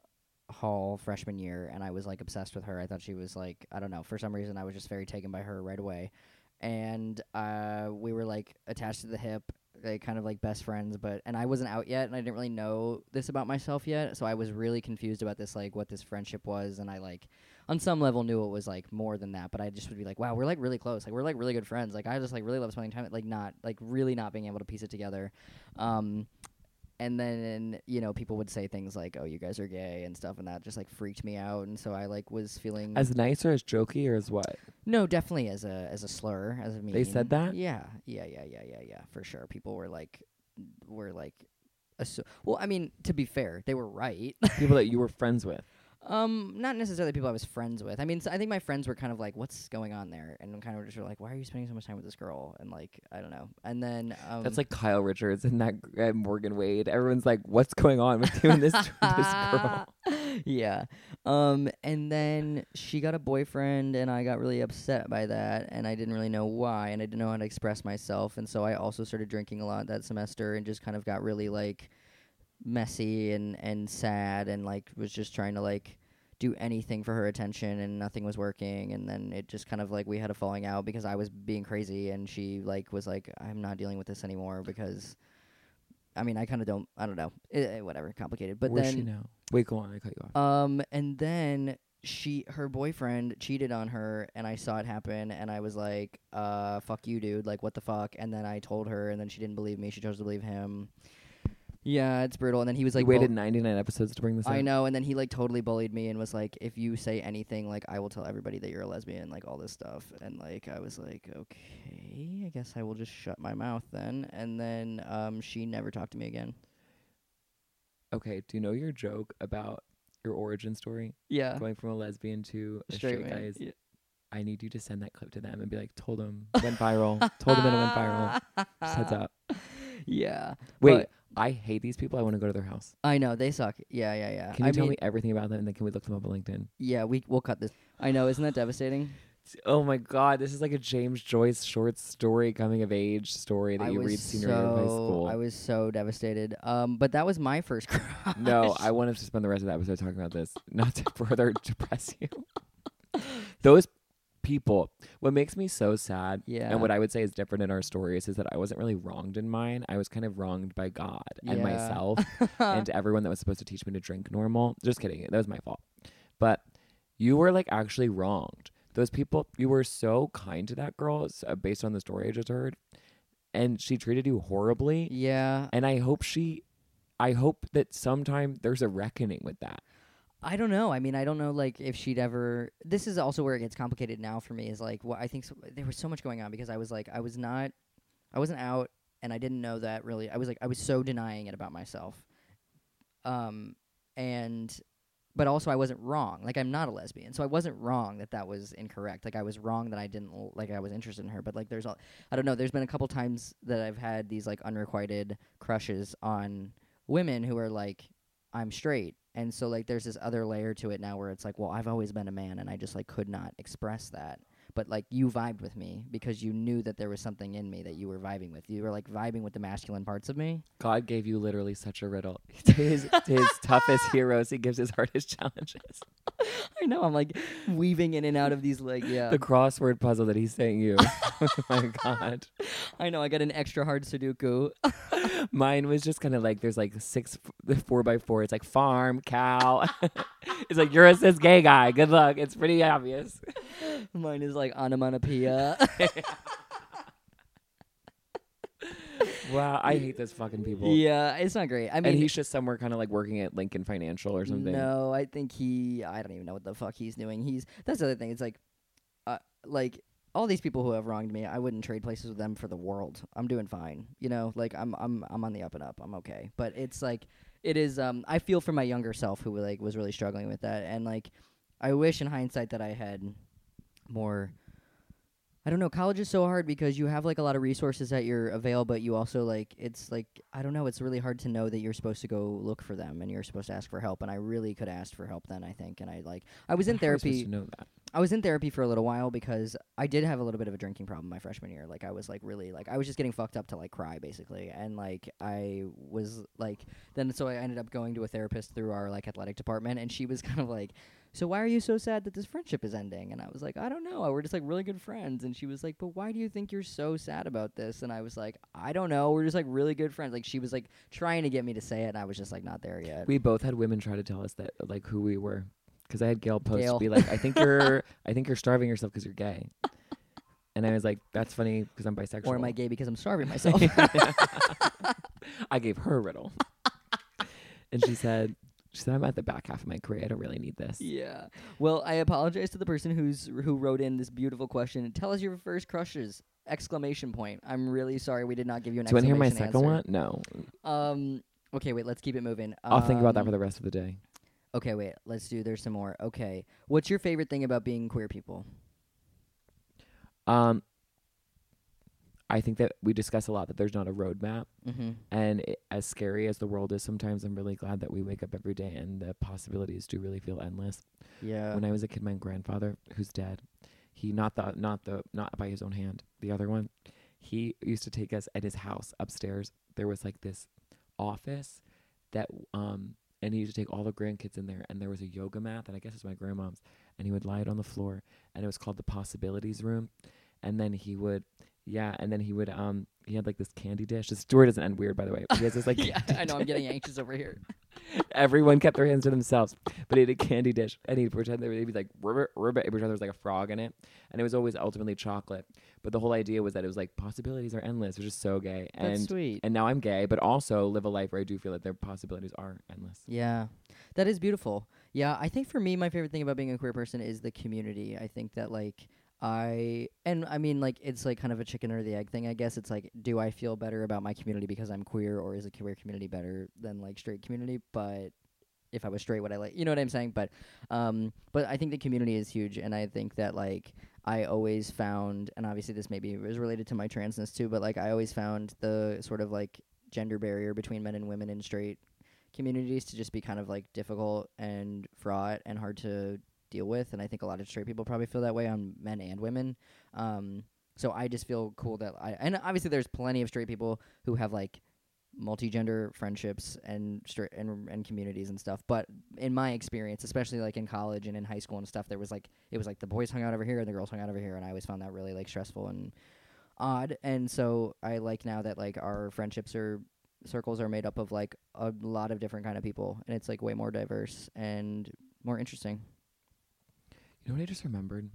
hall freshman year, and I was like obsessed with her. I thought she was like, I don't know, for some reason I was just very taken by her right away. And uh, we were like attached to the hip, like kind of like best friends. But and I wasn't out yet, and I didn't really know this about myself yet, so I was really confused about this, like what this friendship was. And I like, on some level, knew it was like more than that. But I just would be like, wow, we're like really close, like we're like really good friends. Like I just like really love spending time, like not like really not being able to piece it together. Um, And then, you know, people would say things like, oh, you guys are gay and stuff, and that just, like, freaked me out. And so I, like, was feeling... As nice or as jokey or as what? No, definitely as a as a slur, as a mean. They said that? Yeah, yeah, yeah, yeah, yeah, yeah, for sure. People were, like, were, like... Assu- well, I mean, to be fair, they were right. People that you were friends with. Um, not necessarily people I was friends with. I mean, so I think my friends were kind of like, "What's going on there?" And kind of just were like, "Why are you spending so much time with this girl?" And like, I don't know. And then um, That's like Kyle Richards and that uh, Morgan Wade. Everyone's like, "What's going on with you and this this girl?" Yeah. Um, and then she got a boyfriend, and I got really upset by that, and I didn't really know why, and I didn't know how to express myself, and so I also started drinking a lot that semester, and just kind of got really like messy and and sad, and like was just trying to like do anything for her attention, and nothing was working. And then it just kind of like we had a falling out because I was being crazy, and she like was like, I'm not dealing with this anymore because I mean I kind of don't I don't know it, whatever complicated. But Where's then she now? Wait, go on. I cut you off. um and then she her boyfriend cheated on her, and I saw it happen, and I was like, uh fuck you, dude, like what the fuck. And then I told her, and then she didn't believe me. She chose to believe him. Yeah, it's brutal. And then he was like, you waited bull- ninety-nine episodes to bring this up. I know. And then he like totally bullied me and was like, if you say anything, like I will tell everybody that you're a lesbian, like all this stuff. And like I was like, okay, I guess I will just shut my mouth then. And then um she never talked to me again. Okay, do you know your joke about your origin story? Yeah. Going from a lesbian to a Straight straight, man. guys. Yeah. I need you to send that clip to them and be like, told them, went viral. told them and it went viral. Just heads up. Yeah. Wait, But I hate these people. I want to go to their house. I know they suck. Yeah, yeah, yeah. Can you I tell mean, me everything about them and then can we look them up on LinkedIn? Yeah, we we'll cut this. I know, isn't that devastating? Oh my God, this is like a James Joyce short story, coming of age story that I you was read senior year of high so- school. I was so devastated. Um, but that was my first crush. No, I wanted to spend the rest of the episode talking about this, not to further depress you. Those people, what makes me so sad, Yeah. and what I would say is different in our stories, is that I wasn't really wronged in mine. I was kind of wronged by God and Yeah. myself and everyone that was supposed to teach me to drink normal. Just kidding. That was my fault. But you were like actually wronged. Those people, you were so kind to that girl uh, based on the story I just heard. And she treated you horribly. Yeah. And I hope she, I hope that sometime there's a reckoning with that. I don't know. I mean, I don't know, like, if she'd ever... This is also where it gets complicated now for me, is, like, what I think so, there was so much going on, because I was, like, I was not... I wasn't out, and I didn't know that, really. I was, like, I was so denying it about myself. Um, and... But also, I wasn't wrong. Like, I'm not a lesbian, so I wasn't wrong that that was incorrect. Like, I was wrong that I didn't... l- Like, I was interested in her, but, like, there's... All, I don't know, there's been a couple times that I've had these, like, unrequited crushes on women who are, like, I'm straight. And so, like, there's this other layer to it now where it's like, well, I've always been a man, and I just, like, could not express that. But, like, you vibed with me because you knew that there was something in me that you were vibing with. You were, like, vibing with the masculine parts of me. God gave you literally such a riddle. To his, to his toughest heroes, he gives his hardest challenges. I know. I'm, like, weaving in and out of these, like, yeah. The crossword puzzle that he sent you. Oh my God. I know. I got an extra hard Sudoku. Mine was just kind of like, there's like six, f- four by four. It's like farm, cow. It's like, you're a cis gay guy. Good luck. It's pretty obvious. Mine is, like, onomatopoeia. Wow, I hate those fucking people. Yeah, it's not great. I mean, and he's just somewhere kind of like working at Lincoln Financial or something. No, I think he. I don't even know what the fuck he's doing. He's that's the other thing. It's like, uh, like all these people who have wronged me, I wouldn't trade places with them for the world. I'm doing fine. You know, like I'm, I'm, I'm on the up and up. I'm okay. But it's like, it is. Um, I feel for my younger self who like was really struggling with that, and like, I wish in hindsight that I had more I don't know. College is so hard because you have like a lot of resources at your avail, but you also like it's like I don't know. It's really hard to know that you're supposed to go look for them and you're supposed to ask for help. And I really could ask for help then. I think, and I like I was in How are we supposed therapy. to know that? I was in therapy for a little while because I did have a little bit of a drinking problem my freshman year. Like I was like really like I was just getting fucked up to like cry basically, and like I was like then so I ended up going to a therapist through our like athletic department, and she was kind of like, so why are you so sad that this friendship is ending? And I was like, I don't know. We're just like really good friends. And she was like, but why do you think you're so sad about this? And I was like, I don't know. We're just like really good friends. Like she was like trying to get me to say it, and I was just like not there yet. We both had women try to tell us that, like, who we were. Because I had Gail post Gail. be like, I think you're, I think you're starving yourself because you're gay. And I was like, that's funny because I'm bisexual. Or am I gay because I'm starving myself? I gave her a riddle. And she said, she said, I'm at the back half of my career. I don't really need this. Yeah. Well, I apologize to the person who's who wrote in this beautiful question. Tell us your first crushes! Exclamation point. I'm really sorry we did not give you an Do you want to hear my exclamation second answer. one? No. Um. Okay, wait. Let's keep it moving. I'll think about that Um, for the rest of the day. Okay, wait. Let's do. There's some more. Okay. What's your favorite thing about being queer people? Um, I think that we discuss a lot that there's not a roadmap. Mm-hmm. And it, as scary as the world is sometimes, I'm really glad that we wake up every day and the possibilities do really feel endless. Yeah. When I was a kid, my grandfather, who's dead, he not the not the not by his own hand, the other one, he used to take us at his house upstairs. There was like this office that um and he used to take all the grandkids in there, and there was a yoga mat that I guess is my grandmom's, and he would lie it on the floor, and it was called the Possibilities Room. And then he would yeah, and then he would um he had like this candy dish. The story doesn't end weird, by the way. He has this like yeah, candy I know. I'm dish. getting anxious over here. Everyone kept their hands to themselves, but he had a candy dish, and he'd pretend there would be like ribbit, ribbit, every time there was like a frog in it, and it was always ultimately chocolate. But the whole idea was that it was like possibilities are endless. It was just so gay, That's and sweet. and now I'm gay, but also live a life where I do feel that their possibilities are endless. Yeah, that is beautiful. Yeah, I think for me, my favorite thing about being a queer person is the community. I think that like I and I mean like it's like kind of a chicken or the egg thing. I guess it's like, do I feel better about my community because I'm queer, or is the queer community better than like straight community? But if I was straight, would I like, you know what I'm saying? But um, but I think the community is huge, and I think that like I always found, and obviously this maybe is related to my transness too, but like I always found the sort of like gender barrier between men and women in straight communities to just be kind of like difficult and fraught and hard to deal with, and I think a lot of straight people probably feel that way on men and women. Um, so I just feel cool that I, and obviously there's plenty of straight people who have like multi-gender friendships and straight and and communities and stuff. But in my experience, especially like in college and in high school and stuff, there was like it was like the boys hung out over here and the girls hung out over here, and I always found that really like stressful and odd. And so I like now that like our friendships are circles are made up of like a lot of different kind of people, and it's like way more diverse and more interesting. You know what I just remembered?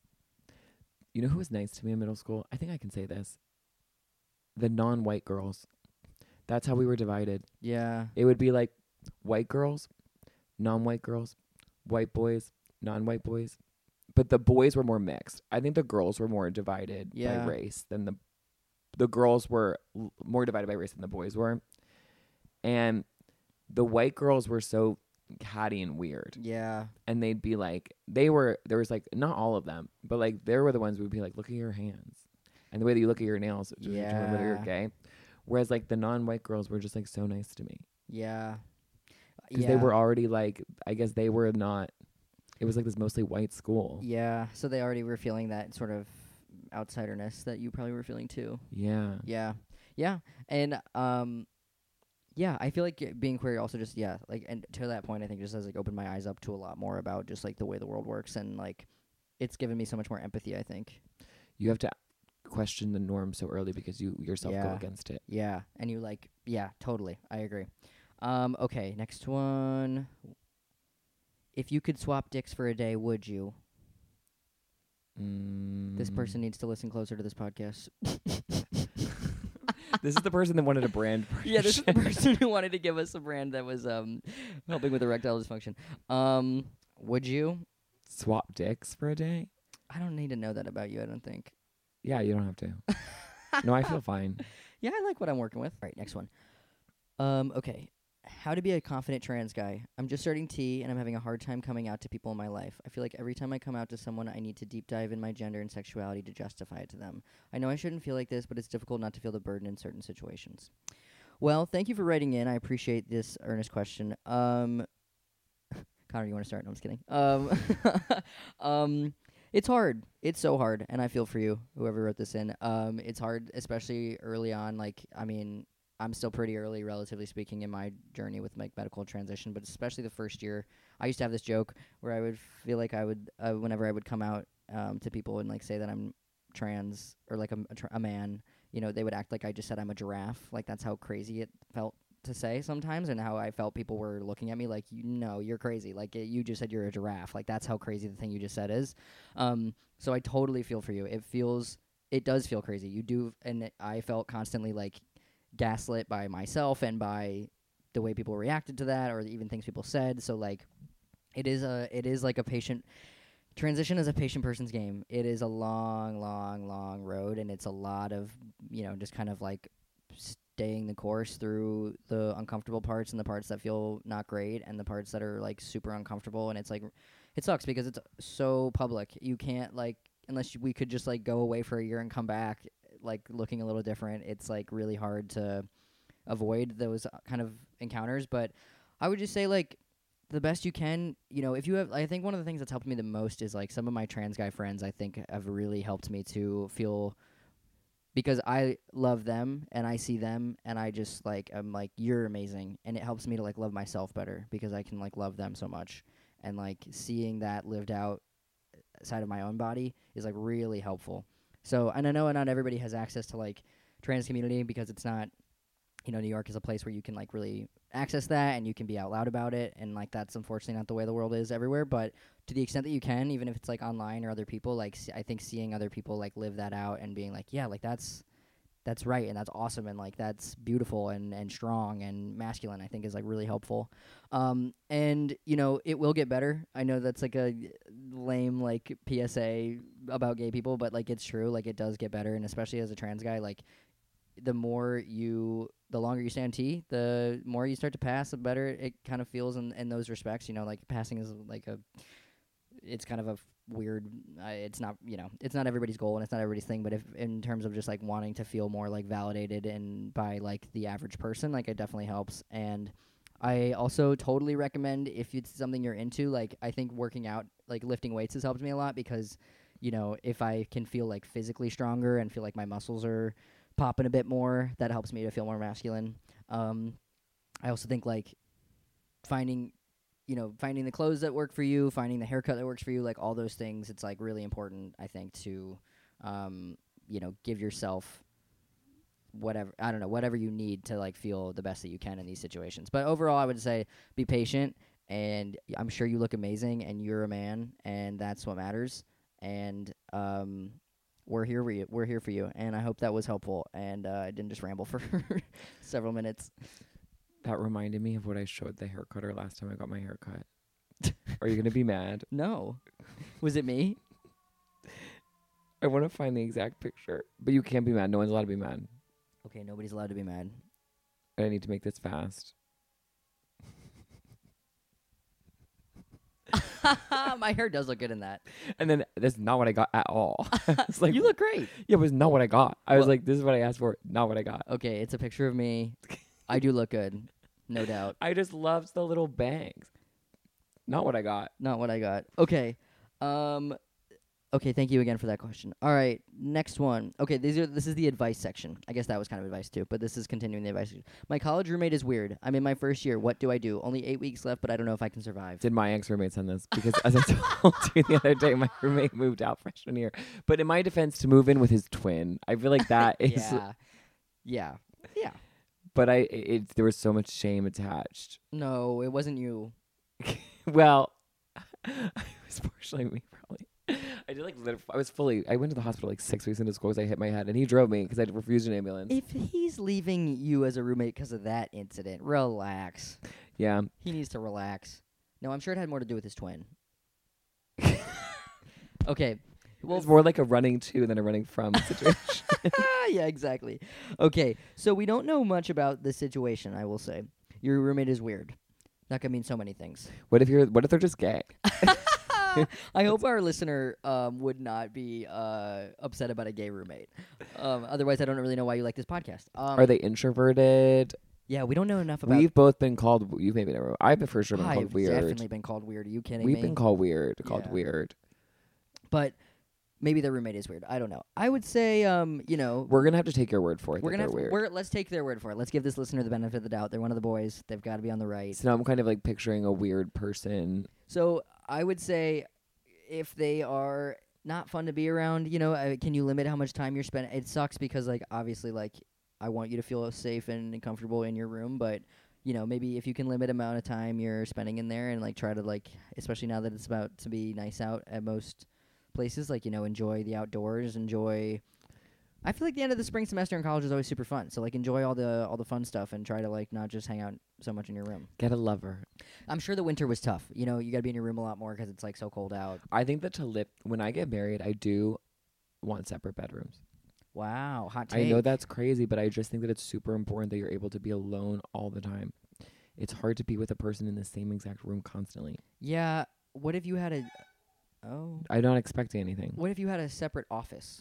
You know who was nice to me in middle school? I think I can say this. The non-white girls. That's how we were divided. Yeah. It would be like white girls, non-white girls, white boys, non-white boys. But the boys were more mixed. I think the girls were more divided Yeah. by race than the the girls were l- more divided by race than the boys were. And the white girls were so catty and weird. Yeah. And they'd be like, they were, there was like, not all of them, but like, there were the ones who would be like, look at your hands. And the way that you look at your nails, just determine whether you're Yeah. gay. Whereas like the non-white girls were just like so nice to me. Yeah. Because yeah. they were already like, I guess they were not, it was like this mostly white school. Yeah. So they already were feeling that sort of outsiderness that you probably were feeling too. Yeah. Yeah. Yeah. And um yeah, I feel like uh, being queer also just yeah, like and to that point I think just has like opened my eyes up to a lot more about just like the way the world works, and like it's given me so much more empathy, I think. You have to question the norm so early because you yourself go Yeah. against it. Yeah. And you like yeah, totally. I agree. Um okay, next one. If you could swap dicks for a day, would you? Mm. This person needs to listen closer to this podcast. This is the person that wanted a brand. Yeah, this is the partnership. person who wanted to give us a brand that was um helping with erectile dysfunction. Um, would you? Swap dicks for a day? I don't need to know that about you, I don't think. Yeah, you don't have to. No, I feel fine. Yeah, I like what I'm working with. All right, next one. Um, okay. how to be a confident trans guy. I'm just starting T, and I'm having a hard time coming out to people in my life. I feel like every time I come out to someone, I need to deep dive in my gender and sexuality to justify it to them. I know I shouldn't feel like this, but it's difficult not to feel the burden in certain situations. Well, thank you for writing in. I appreciate this earnest question. Um, Connor, you want to start? No, I'm just kidding. Um, um, it's hard. It's so hard, and I feel for you, whoever wrote this in. Um, it's hard, especially early on. Like, I mean, I'm still pretty early, relatively speaking, in my journey with like medical transition, but especially the first year. I used to have this joke where I would feel like I would, uh, whenever I would come out um, to people and like say that I'm trans or like a, a, tr- a man, you know, they would act like I just said I'm a giraffe. Like, that's how crazy it felt to say sometimes, and how I felt people were looking at me like, you know, you're crazy. Like, it, you just said you're a giraffe. Like, that's how crazy the thing you just said is. Um, so I totally feel for you. It feels, it does feel crazy. You do, and it, I felt constantly like gaslit by myself and by the way people reacted to that, or even things people said. So like, it is a, it is like a patient transition is a patient person's game. It is a long, long, long road, and it's a lot of, you know, just kind of like staying the course through the uncomfortable parts and the parts that feel not great and the parts that are like super uncomfortable. And it's like, it sucks because it's so public. You can't like, unless you, we could just like go away for a year and come back like looking a little different. It's like really hard to avoid those kind of encounters. But I would just say like the best you can, you know, if you have, I think one of the things that's helped me the most is like some of my trans guy friends, I think have really helped me to feel, because I love them and I see them and I just like, I'm like, you're amazing. And it helps me to like love myself better because I can like love them so much. And like seeing that lived out side of my own body is like really helpful. So, and I know not everybody has access to like trans community because it's not, you know, New York is a place where you can like really access that and you can be out loud about it. And like, that's unfortunately not the way the world is everywhere. But to the extent that you can, even if it's like online or other people, like s- I think seeing other people like live that out and being like, yeah, like that's, that's right. And that's awesome. And like, that's beautiful and, and strong and masculine, I think is like really helpful. Um, and you know, it will get better. I know that's like a lame, like P S A about gay people, but like, it's true. Like, it does get better. And especially as a trans guy, like, the more you, the longer you stay on T, the more you start to pass, the better it kind of feels in, in those respects. You know, like passing is like a, it's kind of a f- weird, uh, it's not, you know, it's not everybody's goal and it's not everybody's thing, but if in terms of just like wanting to feel more like validated and by like the average person, like it definitely helps. And I also totally recommend if it's something you're into, like I think working out, like lifting weights has helped me a lot because, you know, if I can feel like physically stronger and feel like my muscles are popping a bit more, that helps me to feel more masculine. Um, I also think like finding, you know, finding the clothes that work for you, finding the haircut that works for you, like all those things, it's like really important, I think, to, um, you know, give yourself whatever, I don't know, whatever you need to like feel the best that you can in these situations. But overall, I would say be patient, and I'm sure you look amazing and you're a man, and that's what matters. And, um, we're here for you. We're here for you, and I hope that was helpful. And uh, I didn't just ramble for several minutes. That reminded me of what I showed the hair cutter last time I got my hair cut. Are you gonna be mad? No, was it me? I want to find the exact picture, but you can't be mad. No one's allowed to be mad. Okay, nobody's allowed to be mad. I need to make this fast. My hair does look good in that. And then that's not what I got at all. It's like, You look great. yeah, it was not what I got. I was Well- like, this is what I asked for. Not what I got. Okay, it's a picture of me. I do look good, no doubt. I just loved the little bangs. Not what I got. Not what I got. Okay. Um Okay, thank you again for that question. All right, next one. Okay, these are this is the advice section. I guess that was kind of advice too, but this is continuing the advice. My college roommate is weird. I'm in my first year. What do I do? Only eight weeks left, but I don't know if I can survive. Did my ex-roommate send this? Because as I told you the other day, my roommate moved out freshman year. But in my defense, to move in with his twin, I feel like that is... Yeah. Yeah. Yeah. But I, it, there was so much shame attached. No, it wasn't you. Well, it was partially me, probably. I did like, lit- I was fully, I went to the hospital like six weeks into school because I hit my head, and he drove me because I refused an ambulance. If he's leaving you as a roommate because of that incident, relax. Yeah. He needs to relax. No, I'm sure it had more to do with his twin. Okay. Well, it's more like a running to than a running from situation. Yeah, exactly. Okay, so we don't know much about the situation, I will say. Your roommate is weird. That could mean so many things. What if you're? What if they're just gay? I hope our listener um, would not be uh, upset about a gay roommate. Um, otherwise, I don't really know why you like this podcast. Um, Are they introverted? Yeah, we don't know enough about. We've both been called. You've maybe never. I've for sure been I've called weird. definitely been called weird. Are you kidding We've me? been called weird. Called Yeah. weird. But maybe their roommate is weird. I don't know. I would say, um, you know, We're gonna have to take your word for it. we're that gonna they're have, weird. we're let's take their word for it. Let's give this listener the benefit of the doubt. They're one of the boys. They've got to be on the right. So now I'm kind of like picturing a weird person. So I would say, if they are not fun to be around, you know, uh, can you limit how much time you're spending? It sucks because, like, obviously, like, I want you to feel safe and comfortable in your room, but you know, maybe if you can limit amount of time you're spending in there and like try to like, especially now that it's about to be nice out at most places, like, you know, enjoy the outdoors, enjoy. I feel like the end of the spring semester in college is always super fun. So like enjoy all the all the fun stuff and try to like not just hang out so much in your room. Get a lover. I'm sure the winter was tough. You know, you got to be in your room a lot more because it's like so cold out. I think that to live when I get married, I do want separate bedrooms. Wow, hot take. I know that's crazy, but I just think that it's super important that you're able to be alone all the time. It's hard to be with a person in the same exact room constantly. Yeah. What if you had a? Oh. I'm not expecting anything. What if you had a separate office?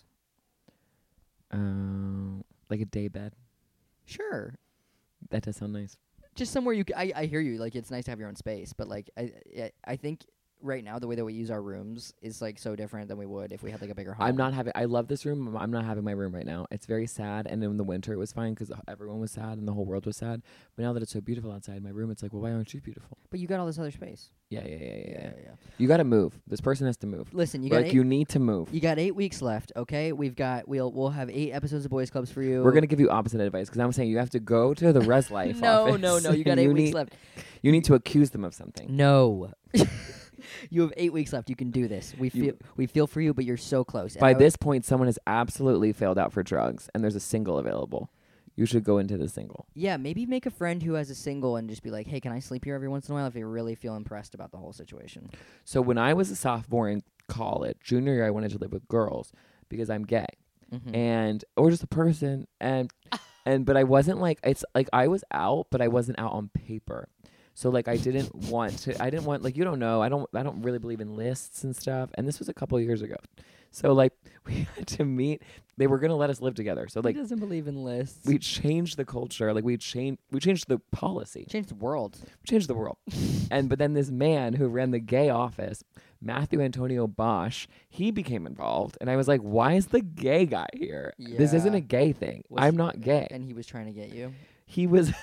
Um, like a day bed. Sure. That does sound nice. Just somewhere you. C- I I hear you. Like it's nice to have your own space, but like I I, I think right now the way that we use our rooms is like so different than we would if we had like a bigger home. I'm not having. I love this room. I'm not having my room right now. It's very sad, and in the winter it was fine because everyone was sad and the whole world was sad. But now that it's so beautiful outside my room, it's like, well, why aren't you beautiful? But you got all this other space. Yeah, yeah, yeah, yeah. yeah. yeah. You got to move. This person has to move. Listen, you got Like eight, you need to move. you got eight weeks left. Okay, we've got we'll we'll have eight episodes of Boys Clubs for you. We're gonna give you opposite advice because I'm saying you have to go to the Res Life no, office. no, no. You got and eight you weeks need, left. You need to accuse them of something. No. You have eight weeks left. You can do this. We You- feel we feel for you, but you're so close. And By I would- this point, someone has absolutely failed out for drugs, and there's a single available. You should go into the single. yeah, maybe make a friend who has a single and just be like, "Hey, can I sleep here every once in a while?" If you really feel impressed about the whole situation. So when I was a sophomore in college, junior year, I wanted to live with girls because I'm gay, Mm-hmm. and or just a person, and and but I wasn't like it's like I was out, but I wasn't out on paper. So like I didn't want to. I didn't want like you don't know. I don't. I don't really believe in lists and stuff. And this was a couple years ago. So like we had to meet. They were gonna let us live together. So like He doesn't believe in lists. we changed the culture. Like we changed. We changed the policy. Change the world. We changed the world. And but then this man who ran the gay office, Matthew Antonio Bosch, he became involved. And I was like, why is the gay guy here? This isn't Yeah. a gay thing. Was I'm he- not gay. And he was trying to get you. He was.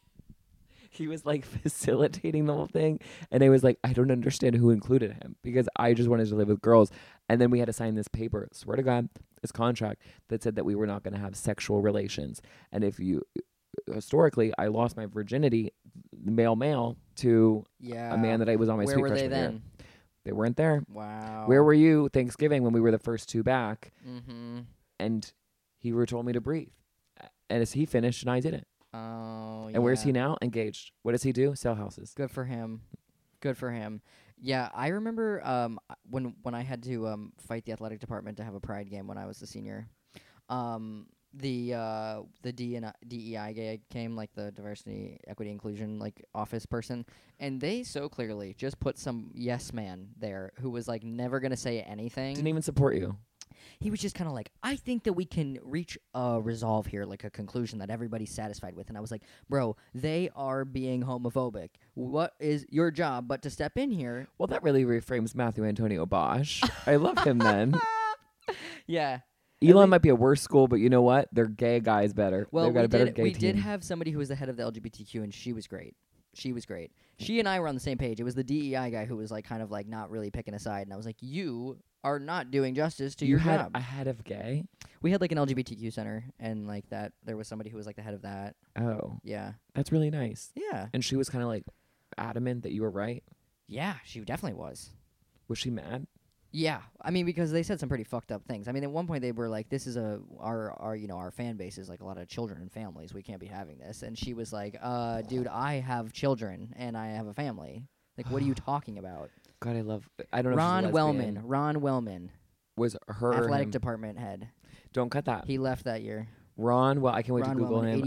He was like facilitating the whole thing, and I was like, I don't understand who included him because I just wanted to live with girls. And then we had to sign this paper, swear to God, this contract that said that we were not going to have sexual relations. And if you, historically, I lost my virginity, male male, to Yeah. a man that I was on my Where sweet were they freshman year. then? They weren't there. Wow. Where were you Thanksgiving when we were the first two back? Mm-hmm. And he were told me to breathe, and as he finished, and I didn't. Oh. And where's yeah. he now? Engaged. What does he do? Sell houses. Good for him. Good for him. Yeah, I remember um when when I had to um fight the athletic department to have a pride game when I was a senior. Um the uh the D and D E I guy came, like the diversity, equity, inclusion like office person, and they so clearly just put some yes man there who was like never going to say anything. Didn't even support you. He was just kind of like, I think that we can reach a resolve here, like a conclusion that everybody's satisfied with. And I was like, bro, they are being homophobic. What is your job but to step in here? Well, that really reframes Matthew Antonio Bosch. I love him then. Yeah. Elon we- might be a worse school, but you know what? Their gay guy's better. Well, They've got we, a better did, gay we team. did have somebody who was the head of the L G B T Q, and she was great. She was great. She and I were on the same page. It was the D E I guy who was like kind of like not really picking a side, and I was like, you are not doing justice to you your had job. a head of gay? We had like an L G B T Q center, and like that, there was somebody who was like the head of that. Oh, Yeah. that's really nice. Yeah. And she was kind of like adamant that you were right. Yeah, she definitely was. Was she mad? Yeah, I mean, because they said some pretty fucked up things. I mean, at one point they were like, "This is a our our you know our fan base is like a lot of children and families. We can't be having this." And she was like, "Uh, dude, I have children and I have a family. Like, what are you talking about?" God, I love. I don't know. Ron if she's a Wellman, lesbian. Ron Wellman, Was her or athletic him? department head. Don't cut that. He left that year. Ron. Well, I can't wait Ron to Google Wellman, him.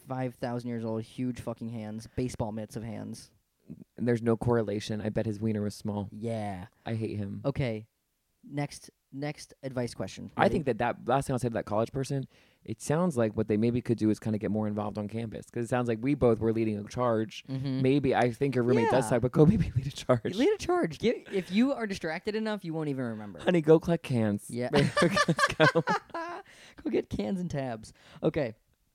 five thousand years old, huge fucking hands, baseball mitts of hands. And there's no correlation. I bet his wiener was small. Yeah. I hate him. Okay. Next next advice question. I Ready? think that that last thing I'll say to that college person, it sounds like what they maybe could do is kind of get more involved on campus. Because it sounds like we both were leading a charge. Mhm. Maybe I think your roommate does Yeah. suck, but go maybe lead a charge. Lead a charge. Get, if you are distracted enough, you won't even remember. Honey, go collect cans. Yeah. Let's go. Go get cans and tabs. Okay.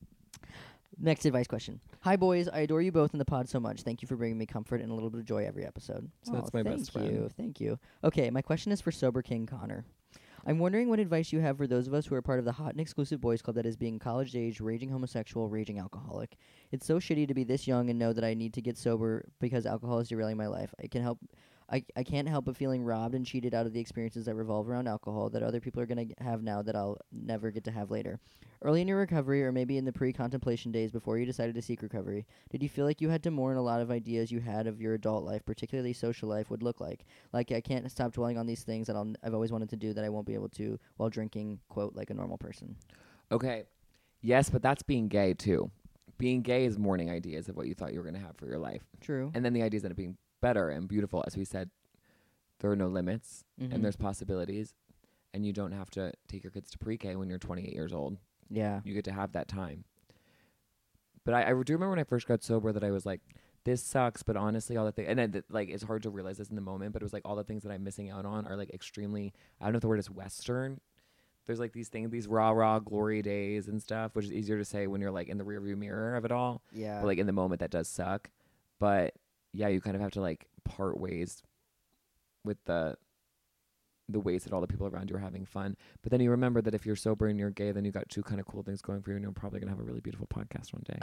Next advice question. Hi, boys. I adore you both in the pod so much. Thank you for bringing me comfort and a little bit of joy every episode. So oh, that's my thank best you. friend. Thank you. Okay, my question is for Sober King Connor. I'm wondering what advice you have for those of us who are part of the hot and exclusive boys club that is being college-age, raging homosexual, raging alcoholic. It's so shitty to be this young and know that I need to get sober because alcohol is derailing my life. I can help. I, I can't help but feeling robbed and cheated out of the experiences that revolve around alcohol that other people are going to have now that I'll never get to have later. Early in your recovery, or maybe in the pre-contemplation days before you decided to seek recovery, did you feel like you had to mourn a lot of ideas you had of your adult life, particularly social life, would look like? Like, I can't stop dwelling on these things that I'll n- I've always wanted to do that I won't be able to while drinking, quote, like a normal person. Okay. Yes, but that's being gay too. Being gay is mourning ideas of what you thought you were going to have for your life. True. And then the ideas end up being better and beautiful. As we said, there are no limits Mhm. and there's possibilities. And you don't have to take your kids to pre-K when you're twenty-eight years old. Yeah. You get to have that time. But I, I do remember when I first got sober that I was like, this sucks, but honestly, all the things, and then, th- like, it's hard to realize this in the moment, but it was like all the things that I'm missing out on are like extremely, I don't know if the word is Western. There's like these things, these rah rah glory days and stuff, which is easier to say when you're like in the rearview mirror of it all. Yeah. But like in the moment, that does suck. But yeah, you kind of have to like part ways with the the ways that all the people around you are having fun. But then you remember that if you're sober and you're gay, then you got two kind of cool things going for you, and you're probably gonna have a really beautiful podcast one day.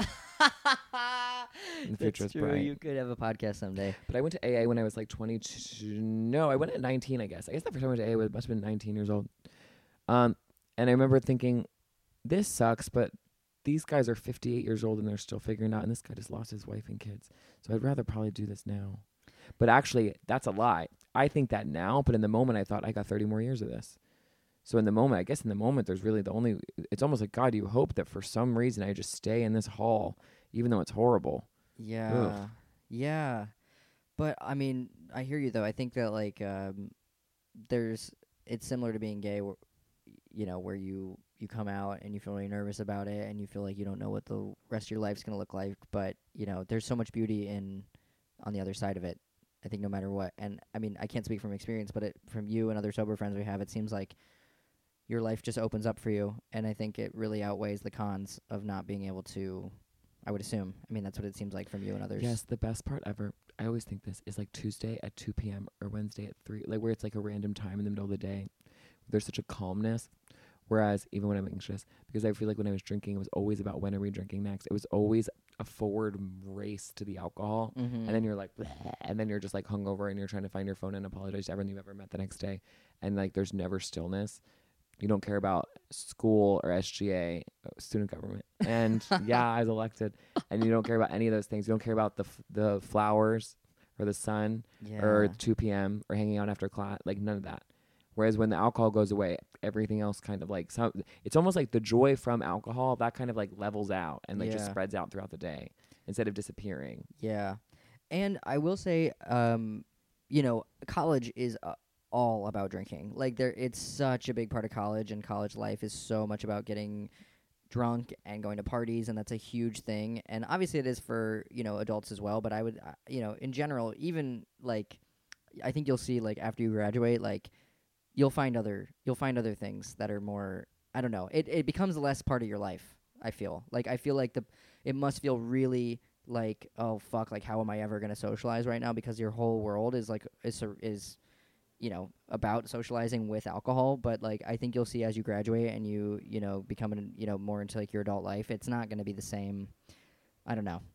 The future That's is true. bright. You could have a podcast someday. But I went to A A when I was like twenty-two. No, I went at nineteen, I guess. I guess the first time I went to A A was must have been nineteen years old. Um, and I remember thinking, this sucks, but these guys are fifty-eight years old and they're still figuring it out, and this guy just lost his wife and kids. So I'd rather probably do this now. But actually, that's a lie. I think that now, but in the moment, I thought I got thirty more years of this. So in the moment, I guess in the moment, there's really the only, it's almost like, God, you hope that for some reason I just stay in this hall, even though it's horrible. Yeah. Ugh. Yeah. But I mean, I hear you though. I think that like um there's it's similar to being gay where you know, where you you come out and you feel really nervous about it and you feel like you don't know what the rest of your life's going to look like, but you know, there's so much beauty in on the other side of it. I think no matter what. And I mean, I can't speak from experience, but it, from you and other sober friends we have, it seems like your life just opens up for you, and I think it really outweighs the cons of not being able to, I would assume. I mean, that's what it seems like from you and others. Yes, the best part ever, I always think this, is like Tuesday at two p.m. or Wednesday at three, like where it's like a random time in the middle of the day. There's such a calmness. Whereas even when I'm anxious, because I feel like when I was drinking, it was always about when are we drinking next. It was always a forward race to the alcohol. Mm-hmm. And then you're like, bleh, and then you're just like hungover and you're trying to find your phone and apologize to everyone you've ever met the next day. And like, there's never stillness. You don't care about school or S G A, uh, student government. And yeah, I was elected. And you don't care about any of those things. You don't care about the f- the flowers or the sun yeah. or two p.m. or hanging out after class. Like none of that. Whereas when the alcohol goes away, everything else kind of like, some, it's almost like the joy from alcohol, that kind of like levels out and like just Yeah. spreads out throughout the day instead of disappearing. Yeah. And I will say, um, you know, college is uh, all about drinking. Like, there, it's such a big part of college, and college life is so much about getting drunk and going to parties, and that's a huge thing. And obviously it is for, you know, adults as well, but I would, uh, you know, in general, even, like, I think you'll see, like, after you graduate, like, you'll find other, you'll find other things that are more, I don't know, it, it becomes less part of your life, I feel. Like, I feel like the, it must feel really like, oh fuck, like how am I ever gonna socialize right now, because your whole world is like is is you know about socializing with alcohol. But like I think you'll see as you graduate and you you know become an, you know more into like your adult life, it's not gonna be the same. I don't know.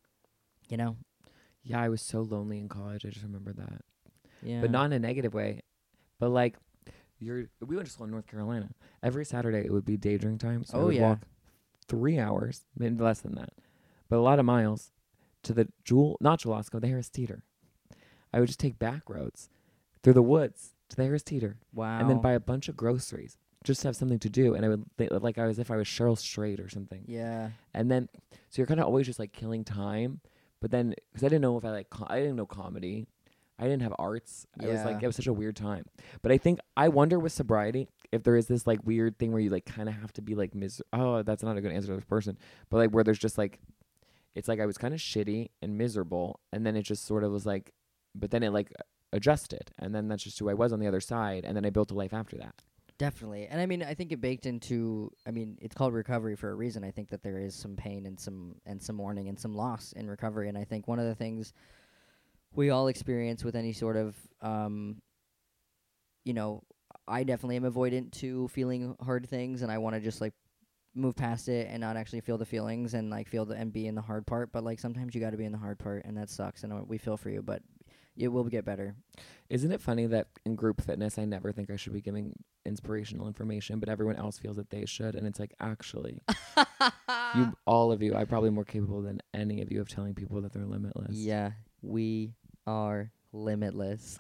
You know? Yeah, I was so lonely in college. I just remember that. Yeah. But not in a negative way. But like, you're, we went to school in North Carolina. Every Saturday it would be day drink time. So I Oh, would yeah. walk three hours, maybe less than that, but a lot of miles to the Jewel, not Jewel-Osco, the Harris Teeter. I would just take back roads through the woods to the Harris Teeter Wow. and then buy a bunch of groceries just to have something to do. And I would think like I was if I was Cheryl Strait or something. Yeah. And then so you're kind of always just like killing time. But then because I didn't know if I like com- I didn't know comedy. I didn't have arts. I was like Yeah. it was such a weird time. But I think I wonder with sobriety if there is this like weird thing where you like kind of have to be like mis- oh that's not a good answer to this person. But like where there's just like it's like I was kind of shitty and miserable, and then it just sort of was like, but then it like adjusted, and then that's just who I was on the other side, and then I built a life after that. Definitely. And I mean, I think it baked into, I mean, it's called recovery for a reason. I think that there is some pain and some and some mourning and some loss in recovery. And I think one of the things we all experience with any sort of, um, you know, I definitely am avoidant to feeling hard things, and I want to just like move past it and not actually feel the feelings and like feel the and be in the hard part. But like sometimes you got to be in the hard part, and that sucks. And uh, we feel for you, but it will get better. Isn't it funny that in group fitness, I never think I should be giving inspirational information, but everyone else feels that they should, and it's like actually, you, all of you, I'm probably more capable than any of you of telling people that they're limitless. Yeah, we are limitless.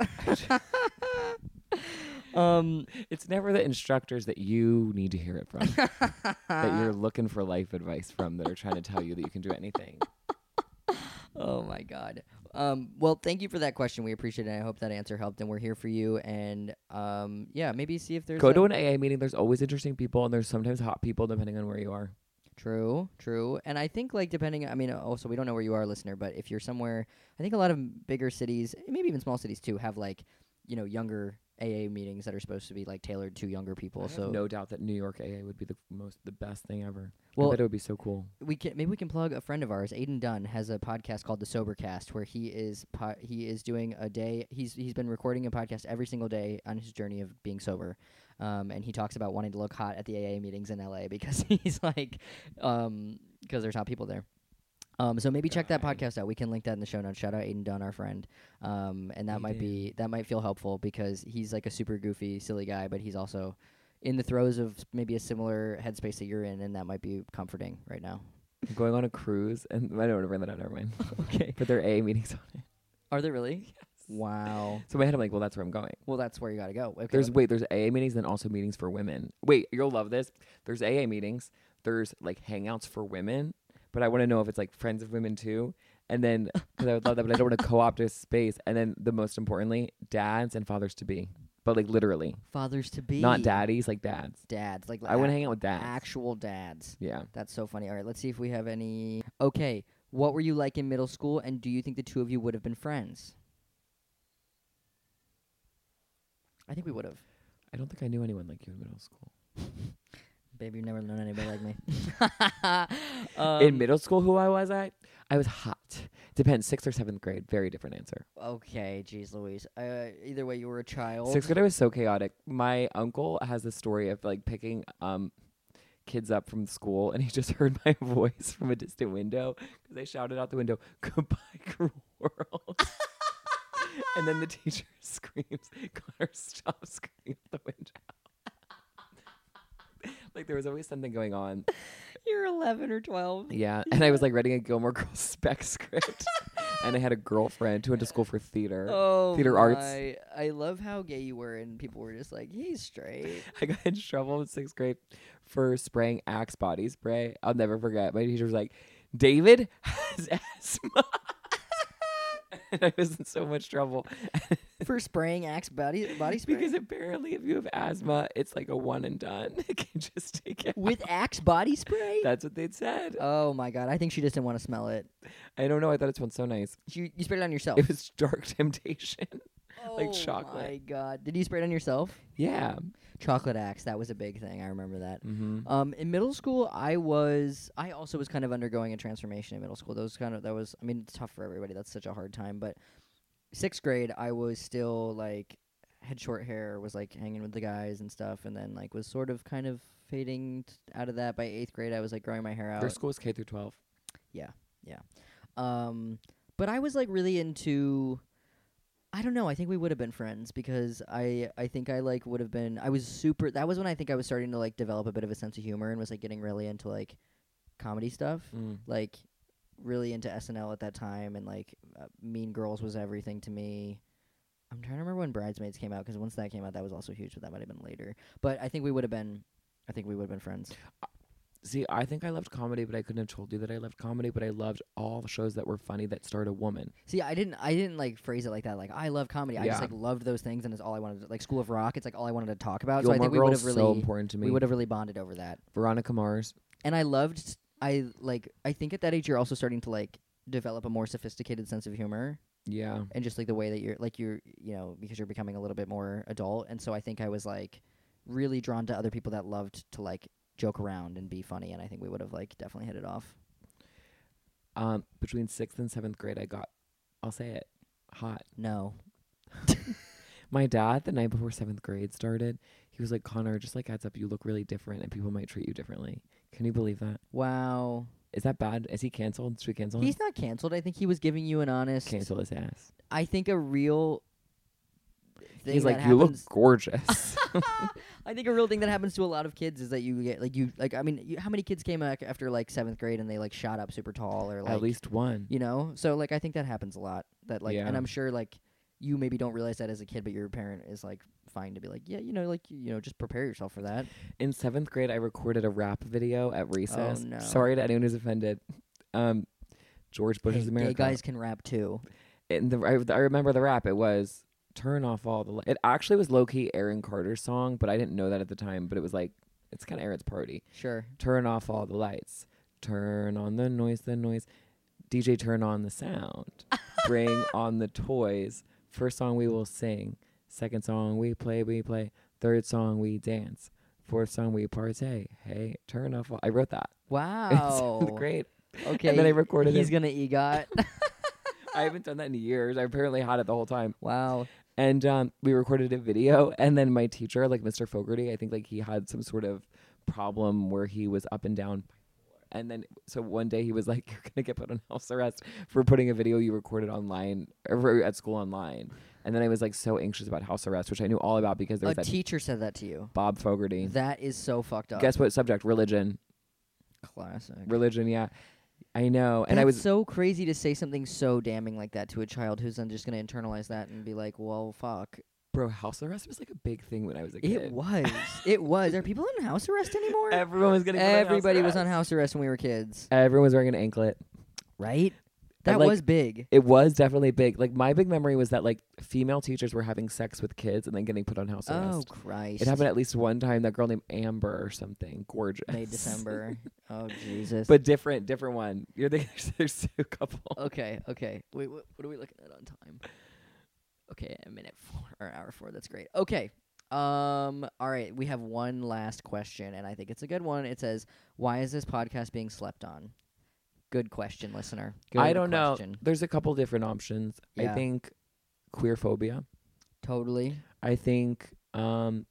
um, It's never the instructors that you need to hear it from, that you're looking for life advice from, that are trying to tell you that you can do anything. Oh my God. Um, well, thank you for that question. We appreciate it. I hope that answer helped, and we're here for you. And um, yeah, maybe see if there's Go a- to an A A meeting. There's always interesting people, and there's sometimes hot people depending on where you are. True, true. And I think like depending, I mean, also we don't know where you are, listener, but if you're somewhere, I think a lot of bigger cities, maybe even small cities too, have like, you know, younger A A meetings that are supposed to be like tailored to younger people. I so have no doubt that New York A A would be the most, the best thing ever. Well, I bet it would be so cool. we can maybe we can plug a friend of ours, Aiden Dunn, has a podcast called The Sobercast, where he is po- he is doing a day. He's he's been recording a podcast every single day on his journey of being sober, um, and he talks about wanting to look hot at the A A meetings in L A because he's like, um, because there's hot people there. Um, so maybe check that God. podcast out. We can link that in the show notes. Shout out Aiden Dunn, our friend. Um, and that might be Aiden. that might feel helpful because he's like a super goofy, silly guy, but he's also in the throes of s- maybe a similar headspace that you're in, and that might be comforting right now. I'm going on a cruise, and I don't want to bring that up. Never mind. Okay. But there are A A meetings on it. Are they really? Wow. So in my head, I'm like, well, that's where I'm going. Well, that's where you got to go. Okay. There's let- wait, there's A A meetings, then also meetings for women. Wait, you'll love this. There's A A meetings. There's like hangouts for women, but I want to know if it's like friends of women too. And then because I would love that, but I don't want to co-opt a space. And then the most importantly, dads and fathers to be, but like literally, fathers to be. not daddies, like dads. Dads. Like I want to a- hang out with dads. actual dads. Yeah. That's so funny. All right, let's see if we have any. Okay. What were you like in middle school, and do you think the two of you would have been friends? I think we would have. I don't think I knew anyone like you in middle school. Baby, you've never known anybody like me. in um, middle school, who I was at, I was hot. Depends, sixth or seventh grade. Very different answer. okay, geez, Louise. Uh, either way, you were a child. Sixth grade, I was so chaotic. My uncle has this story of like picking um kids up from school, and he just heard my voice from a distant window because I shouted out the window, "Goodbye, cruel world." And then the teacher screams, "Connor, stop screaming out the window." Like there was always something going on. You're eleven or twelve. Yeah, and I was like writing a Gilmore Girls spec script, and I had a girlfriend who went to school for theater. Oh, Theater my. arts. I love how gay you were, and people were just like, he's straight. I got in trouble in sixth grade for spraying Axe body spray. I'll never forget. My teacher was like, "David has asthma." And I was in so much trouble For spraying Axe body, body spray? because apparently if you have asthma, it's like a one and done. It can just take it With out. Axe body spray? That's what they'd said. Oh, my God. I think she just didn't want to smell it. I don't know. I thought it smelled so nice. You, you sprayed it on yourself. It was dark temptation. like Oh chocolate. my God. Did you spray it on yourself? Yeah. Chocolate Axe. That was a big thing. I remember that. Mm-hmm. Um, in middle school, I was, I also was kind of undergoing a transformation in middle school. That was kind of, that was, I mean, it's tough for everybody. That's such a hard time. But sixth grade, I was still like, had short hair, was like hanging with the guys and stuff, and then like was sort of kind of fading t- out of that. By eighth grade, I was like growing my hair out. Their school is K through twelve. Um, but I was like really into. I don't know. I think we would have been friends because I I think I like would have been. I was super. That was when I think I was starting to like develop a bit of a sense of humor and was like getting really into like comedy stuff. Mm. Like really into S N L at that time, and like uh, Mean Girls was everything to me. I'm trying to remember when Bridesmaids came out, because once that came out, that was also huge, but that might have been later. But I think we would have been, I think we would have been friends. See, I think I loved comedy, but I couldn't have told you that I loved comedy. But I loved all the shows that were funny that starred a woman. See, I didn't, I didn't like phrase it like that. Like I love comedy. I just Yeah. like loved those things, and it's all I wanted. To, like School of Rock, it's like all I wanted to talk about. Gilmore so I think we would Girls have so really, important to me. we would have really bonded over that. Veronica Mars. And I loved, I like, I think at that age you're also starting to like develop a more sophisticated sense of humor. Yeah. And just like the way that you're like you're you know because you're becoming a little bit more adult, and so I think I was like really drawn to other people that loved to like joke around and be funny, and I think we would have like definitely hit it off. Um, between sixth and seventh grade, I got, I'll say it, hot. No. My dad, the night before seventh grade started, he was like, Connor, just like heads up, you look really different, and people might treat you differently. Can you believe that? Wow. Is that bad? Is he canceled? Should we cancel him? He's not canceled. I think he was giving you an honest. Cancel his ass. I think a real. Thing He's that like, you look happens- gorgeous. I think a real thing that happens to a lot of kids is that you get like you like I mean you, how many kids came back after like seventh grade and they like shot up super tall or like At least one. you know, so like I think that happens a lot, that like Yeah. and I'm sure like you maybe don't realize that as a kid, but your parent is like fine to be like, yeah, you know, like you know, just prepare yourself for that. In seventh grade, I recorded a rap video at recess. no. Sorry to anyone who's offended. Um, George Bush's Hey, America. gay guys can rap too. And the I, I remember the rap. It was turn off all the. Li-. It actually was low key Aaron Carter's song, but I didn't know that at the time. But it was like it's kind of Aaron's party. Sure. Turn off all the lights. Turn on the noise. The noise. D J, turn on the sound. Bring on the toys. First song we will sing. Second song we play. We play. Third song we dance. Fourth song we partay. Hey, turn off. All. I wrote that. Wow. It's great. Okay. And then I recorded He's it. gonna EGOT. I haven't done that in years. I apparently had it the whole time. Wow. And um, we recorded a video, and then my teacher, like Mister Fogarty, I think like he had some sort of problem where he was up and down. And then so one day he was like, "You're gonna get put on house arrest for putting a video you recorded online or at school online." And then I was like so anxious about house arrest, which I knew all about because there A was that teacher said that to you. Bob Fogarty. That is so fucked up. Guess what subject? Religion. Classic. Religion. Yeah, I know. And That's I was so crazy to say something so damning like that to a child who's then just going to internalize that and be like, well, fuck. bro. House arrest was like a big thing when I was a kid. It was. It was. Are people in house arrest anymore? Everyone was getting put on house Everybody was on arrest. house arrest when we were kids. Everyone was wearing an anklet. Right? And, That like, was big. It was definitely big. Like my big memory was that like female teachers were having sex with kids and then getting put on house Oh, arrest. Christ. It happened at least one time. That girl named Amber or something, gorgeous. May December. Oh, Jesus. but different, different one. You're thinking there's, there's a couple. Okay, okay. Wait, what, what are we looking at on time? Okay, a minute four or hour four. That's great. Okay. Um. All right. We have one last question, and I think it's a good one. It says, "Why is this podcast being slept on?" Good question, listener. Good I don't question. know. There's a couple different options. Yeah. I think queer phobia. Totally. I think um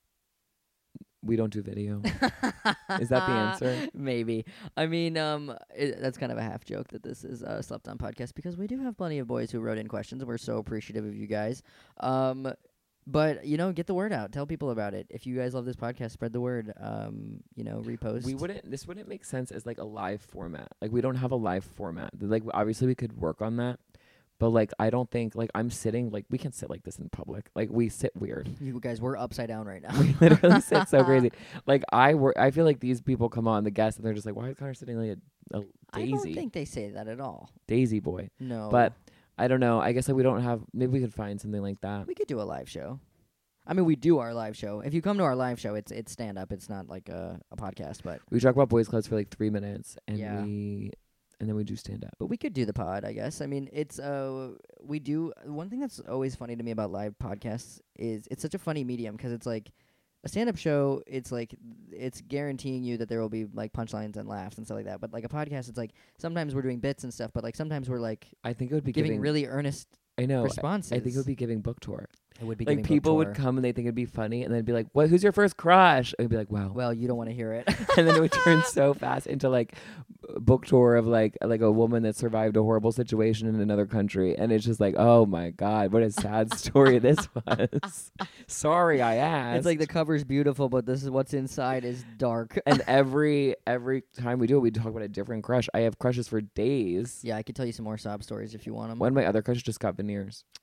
we don't do video. Is that the answer? Maybe. I mean, um, it, that's kind of a half joke that this is a slept on podcast because we do have plenty of boys who wrote in questions. We're so appreciative of you guys. Um, but you know, get the word out. Tell people about it. If you guys love this podcast, spread the word. Um, you know, repost. We wouldn't. This wouldn't make sense as like a live format. Like we don't have a live format. Like obviously we could work on that, but like I don't think like I'm sitting like we can't sit like this in public. Like we sit weird. You guys, we're upside down right now. We literally sit so crazy. Like I work. I feel like these people come on the guests and they're just like, why is Connor sitting like a, a I daisy don't think they say that at all. daisy boy? No. But I don't know. I guess like we don't have. Maybe we could find something like that. we could do a live show. I mean, we do our live show. If you come to our live show, it's it's stand up. It's not like a, a podcast, but We talk about boys clubs for like three minutes and Yeah. we and then we do stand up. but we could do the pod, I guess. I mean, it's uh we do one thing that's always funny to me about live podcasts is it's such a funny medium because it's like a stand up show. It's like it's guaranteeing you that there will be like punchlines and laughs and stuff like that. But like a podcast, it's like sometimes we're doing bits and stuff, but like sometimes we're like I think it would be giving, giving really earnest I know. I- responses. I think it would be giving book tour. it would be Like giving book people would tour. come and they think it'd be funny, and then be like, "What? Who's your first crush?" And I'd be like, "Wow." Well, you don't want to hear it. And then it would turn so fast into like a book tour of like like a woman that survived a horrible situation in another country, and it's just like, oh my god, what a sad story this was. Sorry, I asked. It's like the cover's beautiful, but this is what's inside is dark. and every every time we do it, we talk about a different crush. I have crushes for days. Yeah, I could tell you some more sob stories if you want them. One of my other crushes just got veneers.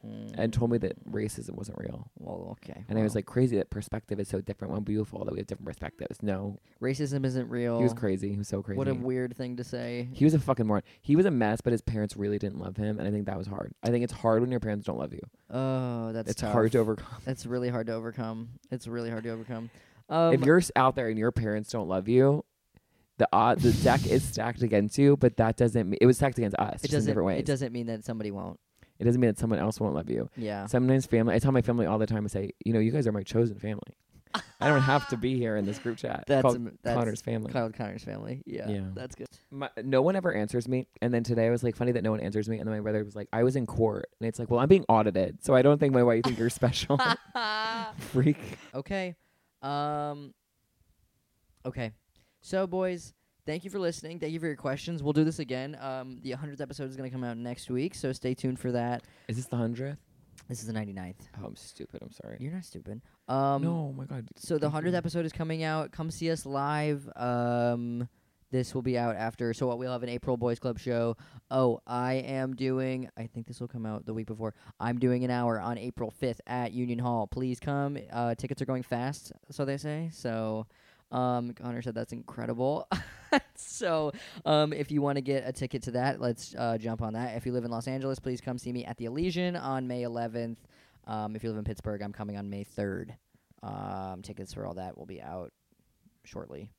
Mm. and told me that racism wasn't real. Well, okay. And I was well. like, crazy that perspective is so different. Well, beautiful that we have different perspectives. No, racism isn't real. he was crazy. He was so crazy. What a weird thing to say. He was a fucking moron. He was a mess, but his parents really didn't love him, and I think that was hard. I think it's hard when your parents don't love you. Oh, that's It's tough. hard to overcome. That's really hard to overcome. It's really hard to overcome. Um, If you're s- out there and your parents don't love you, the odd the deck is stacked against you, but that doesn't mean it was stacked against us. it just in doesn't. different ways. It doesn't mean that somebody won't. It doesn't mean that someone else won't love you. Yeah. Sometimes family. I tell my family all the time. I say, you know, you guys are my chosen family. I don't have to be here in this group chat That's called am- that's Connor's family. Kyle Connor's family. Yeah. Yeah. That's good. My, no one ever answers me, and then today I was like, funny that no one answers me, and then my brother was like, I was in court, and it's like, well, I'm being audited, so I don't think my wife think you're special. Freak. Okay. Um. Okay. So, boys, thank you for listening. Thank you for your questions. We'll do this again. Um, the hundredth episode is going to come out next week, so stay tuned for that. Is this the hundredth? This is the ninety-ninth. Oh, I'm stupid. I'm sorry. You're not stupid. Um, no, oh my God. So the Thank hundredth you. episode is coming out. Come see us live. Um, this will be out after. So what we'll have an April Boys Club show. Oh, I am doing. I think this will come out the week before. I'm doing an hour on April fifth at Union Hall. Please come. Uh, tickets are going fast, so they say. So, um, Connor said that's incredible. So, um, if you want to get a ticket to that, let's uh, jump on that. If you live in Los Angeles, please come see me at the Elysian on May eleventh. Um, if you live in Pittsburgh, I'm coming on May third. Um, tickets for all that will be out shortly.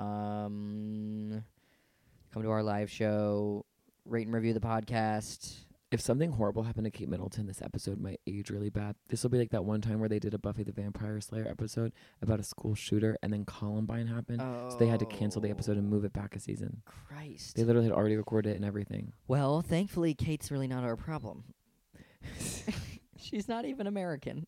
Um, come to our live show, rate and review the podcast. If something horrible happened to Kate Middleton, this episode might age really bad. This will be like that one time where they did a Buffy the Vampire Slayer episode about a school shooter, and then Columbine happened, Oh, so they had to cancel the episode and move it back a season. Christ. They literally had already recorded it and everything. Well, thankfully, Kate's really not our problem. She's not even American.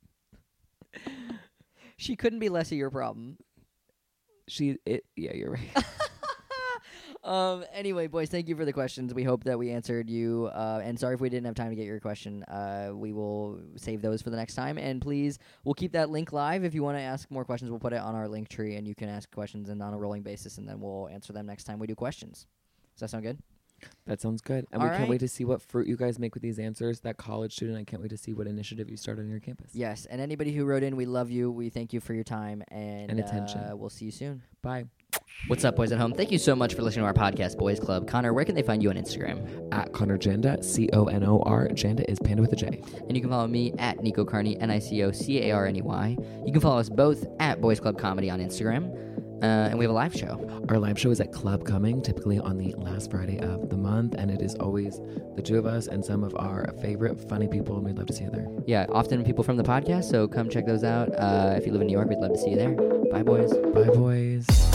She couldn't be less of your problem. She, it, yeah, you're right. Um. Anyway, boys, thank you for the questions. We hope that we answered you. Uh, and sorry if we didn't have time to get your question. Uh, we will save those for the next time. And please, we'll keep that link live. If you want to ask more questions, we'll put it on our link tree, and you can ask questions and on a rolling basis, and then we'll answer them next time we do questions. Does that sound good? That sounds good. And All we can't right. wait to see what fruit you guys make with these answers. That college student, I can't wait to see what initiative you start on your campus. Yes. And anybody who wrote in, we love you. We thank you for your time, and, And attention. Uh, we'll see you soon. Bye. What's up, boys at home? Thank you so much for listening to our podcast, Boys Club. Connor, where can they find you on Instagram? At Connor Janda, C O N O R. Janda is Panda with a J. And you can follow me at Nico Carney, N I C O C A R N E Y. You can follow us both at Boys Club Comedy on Instagram. Uh, and we have a live show. Our live show is at Club Coming, typically on the last Friday of the month, and it is always the two of us and some of our favorite funny people, and we'd love to see you there. Yeah, often people from the podcast, so come check those out. Uh, if you live in New York, we'd love to see you there. Bye, boys. Bye, boys.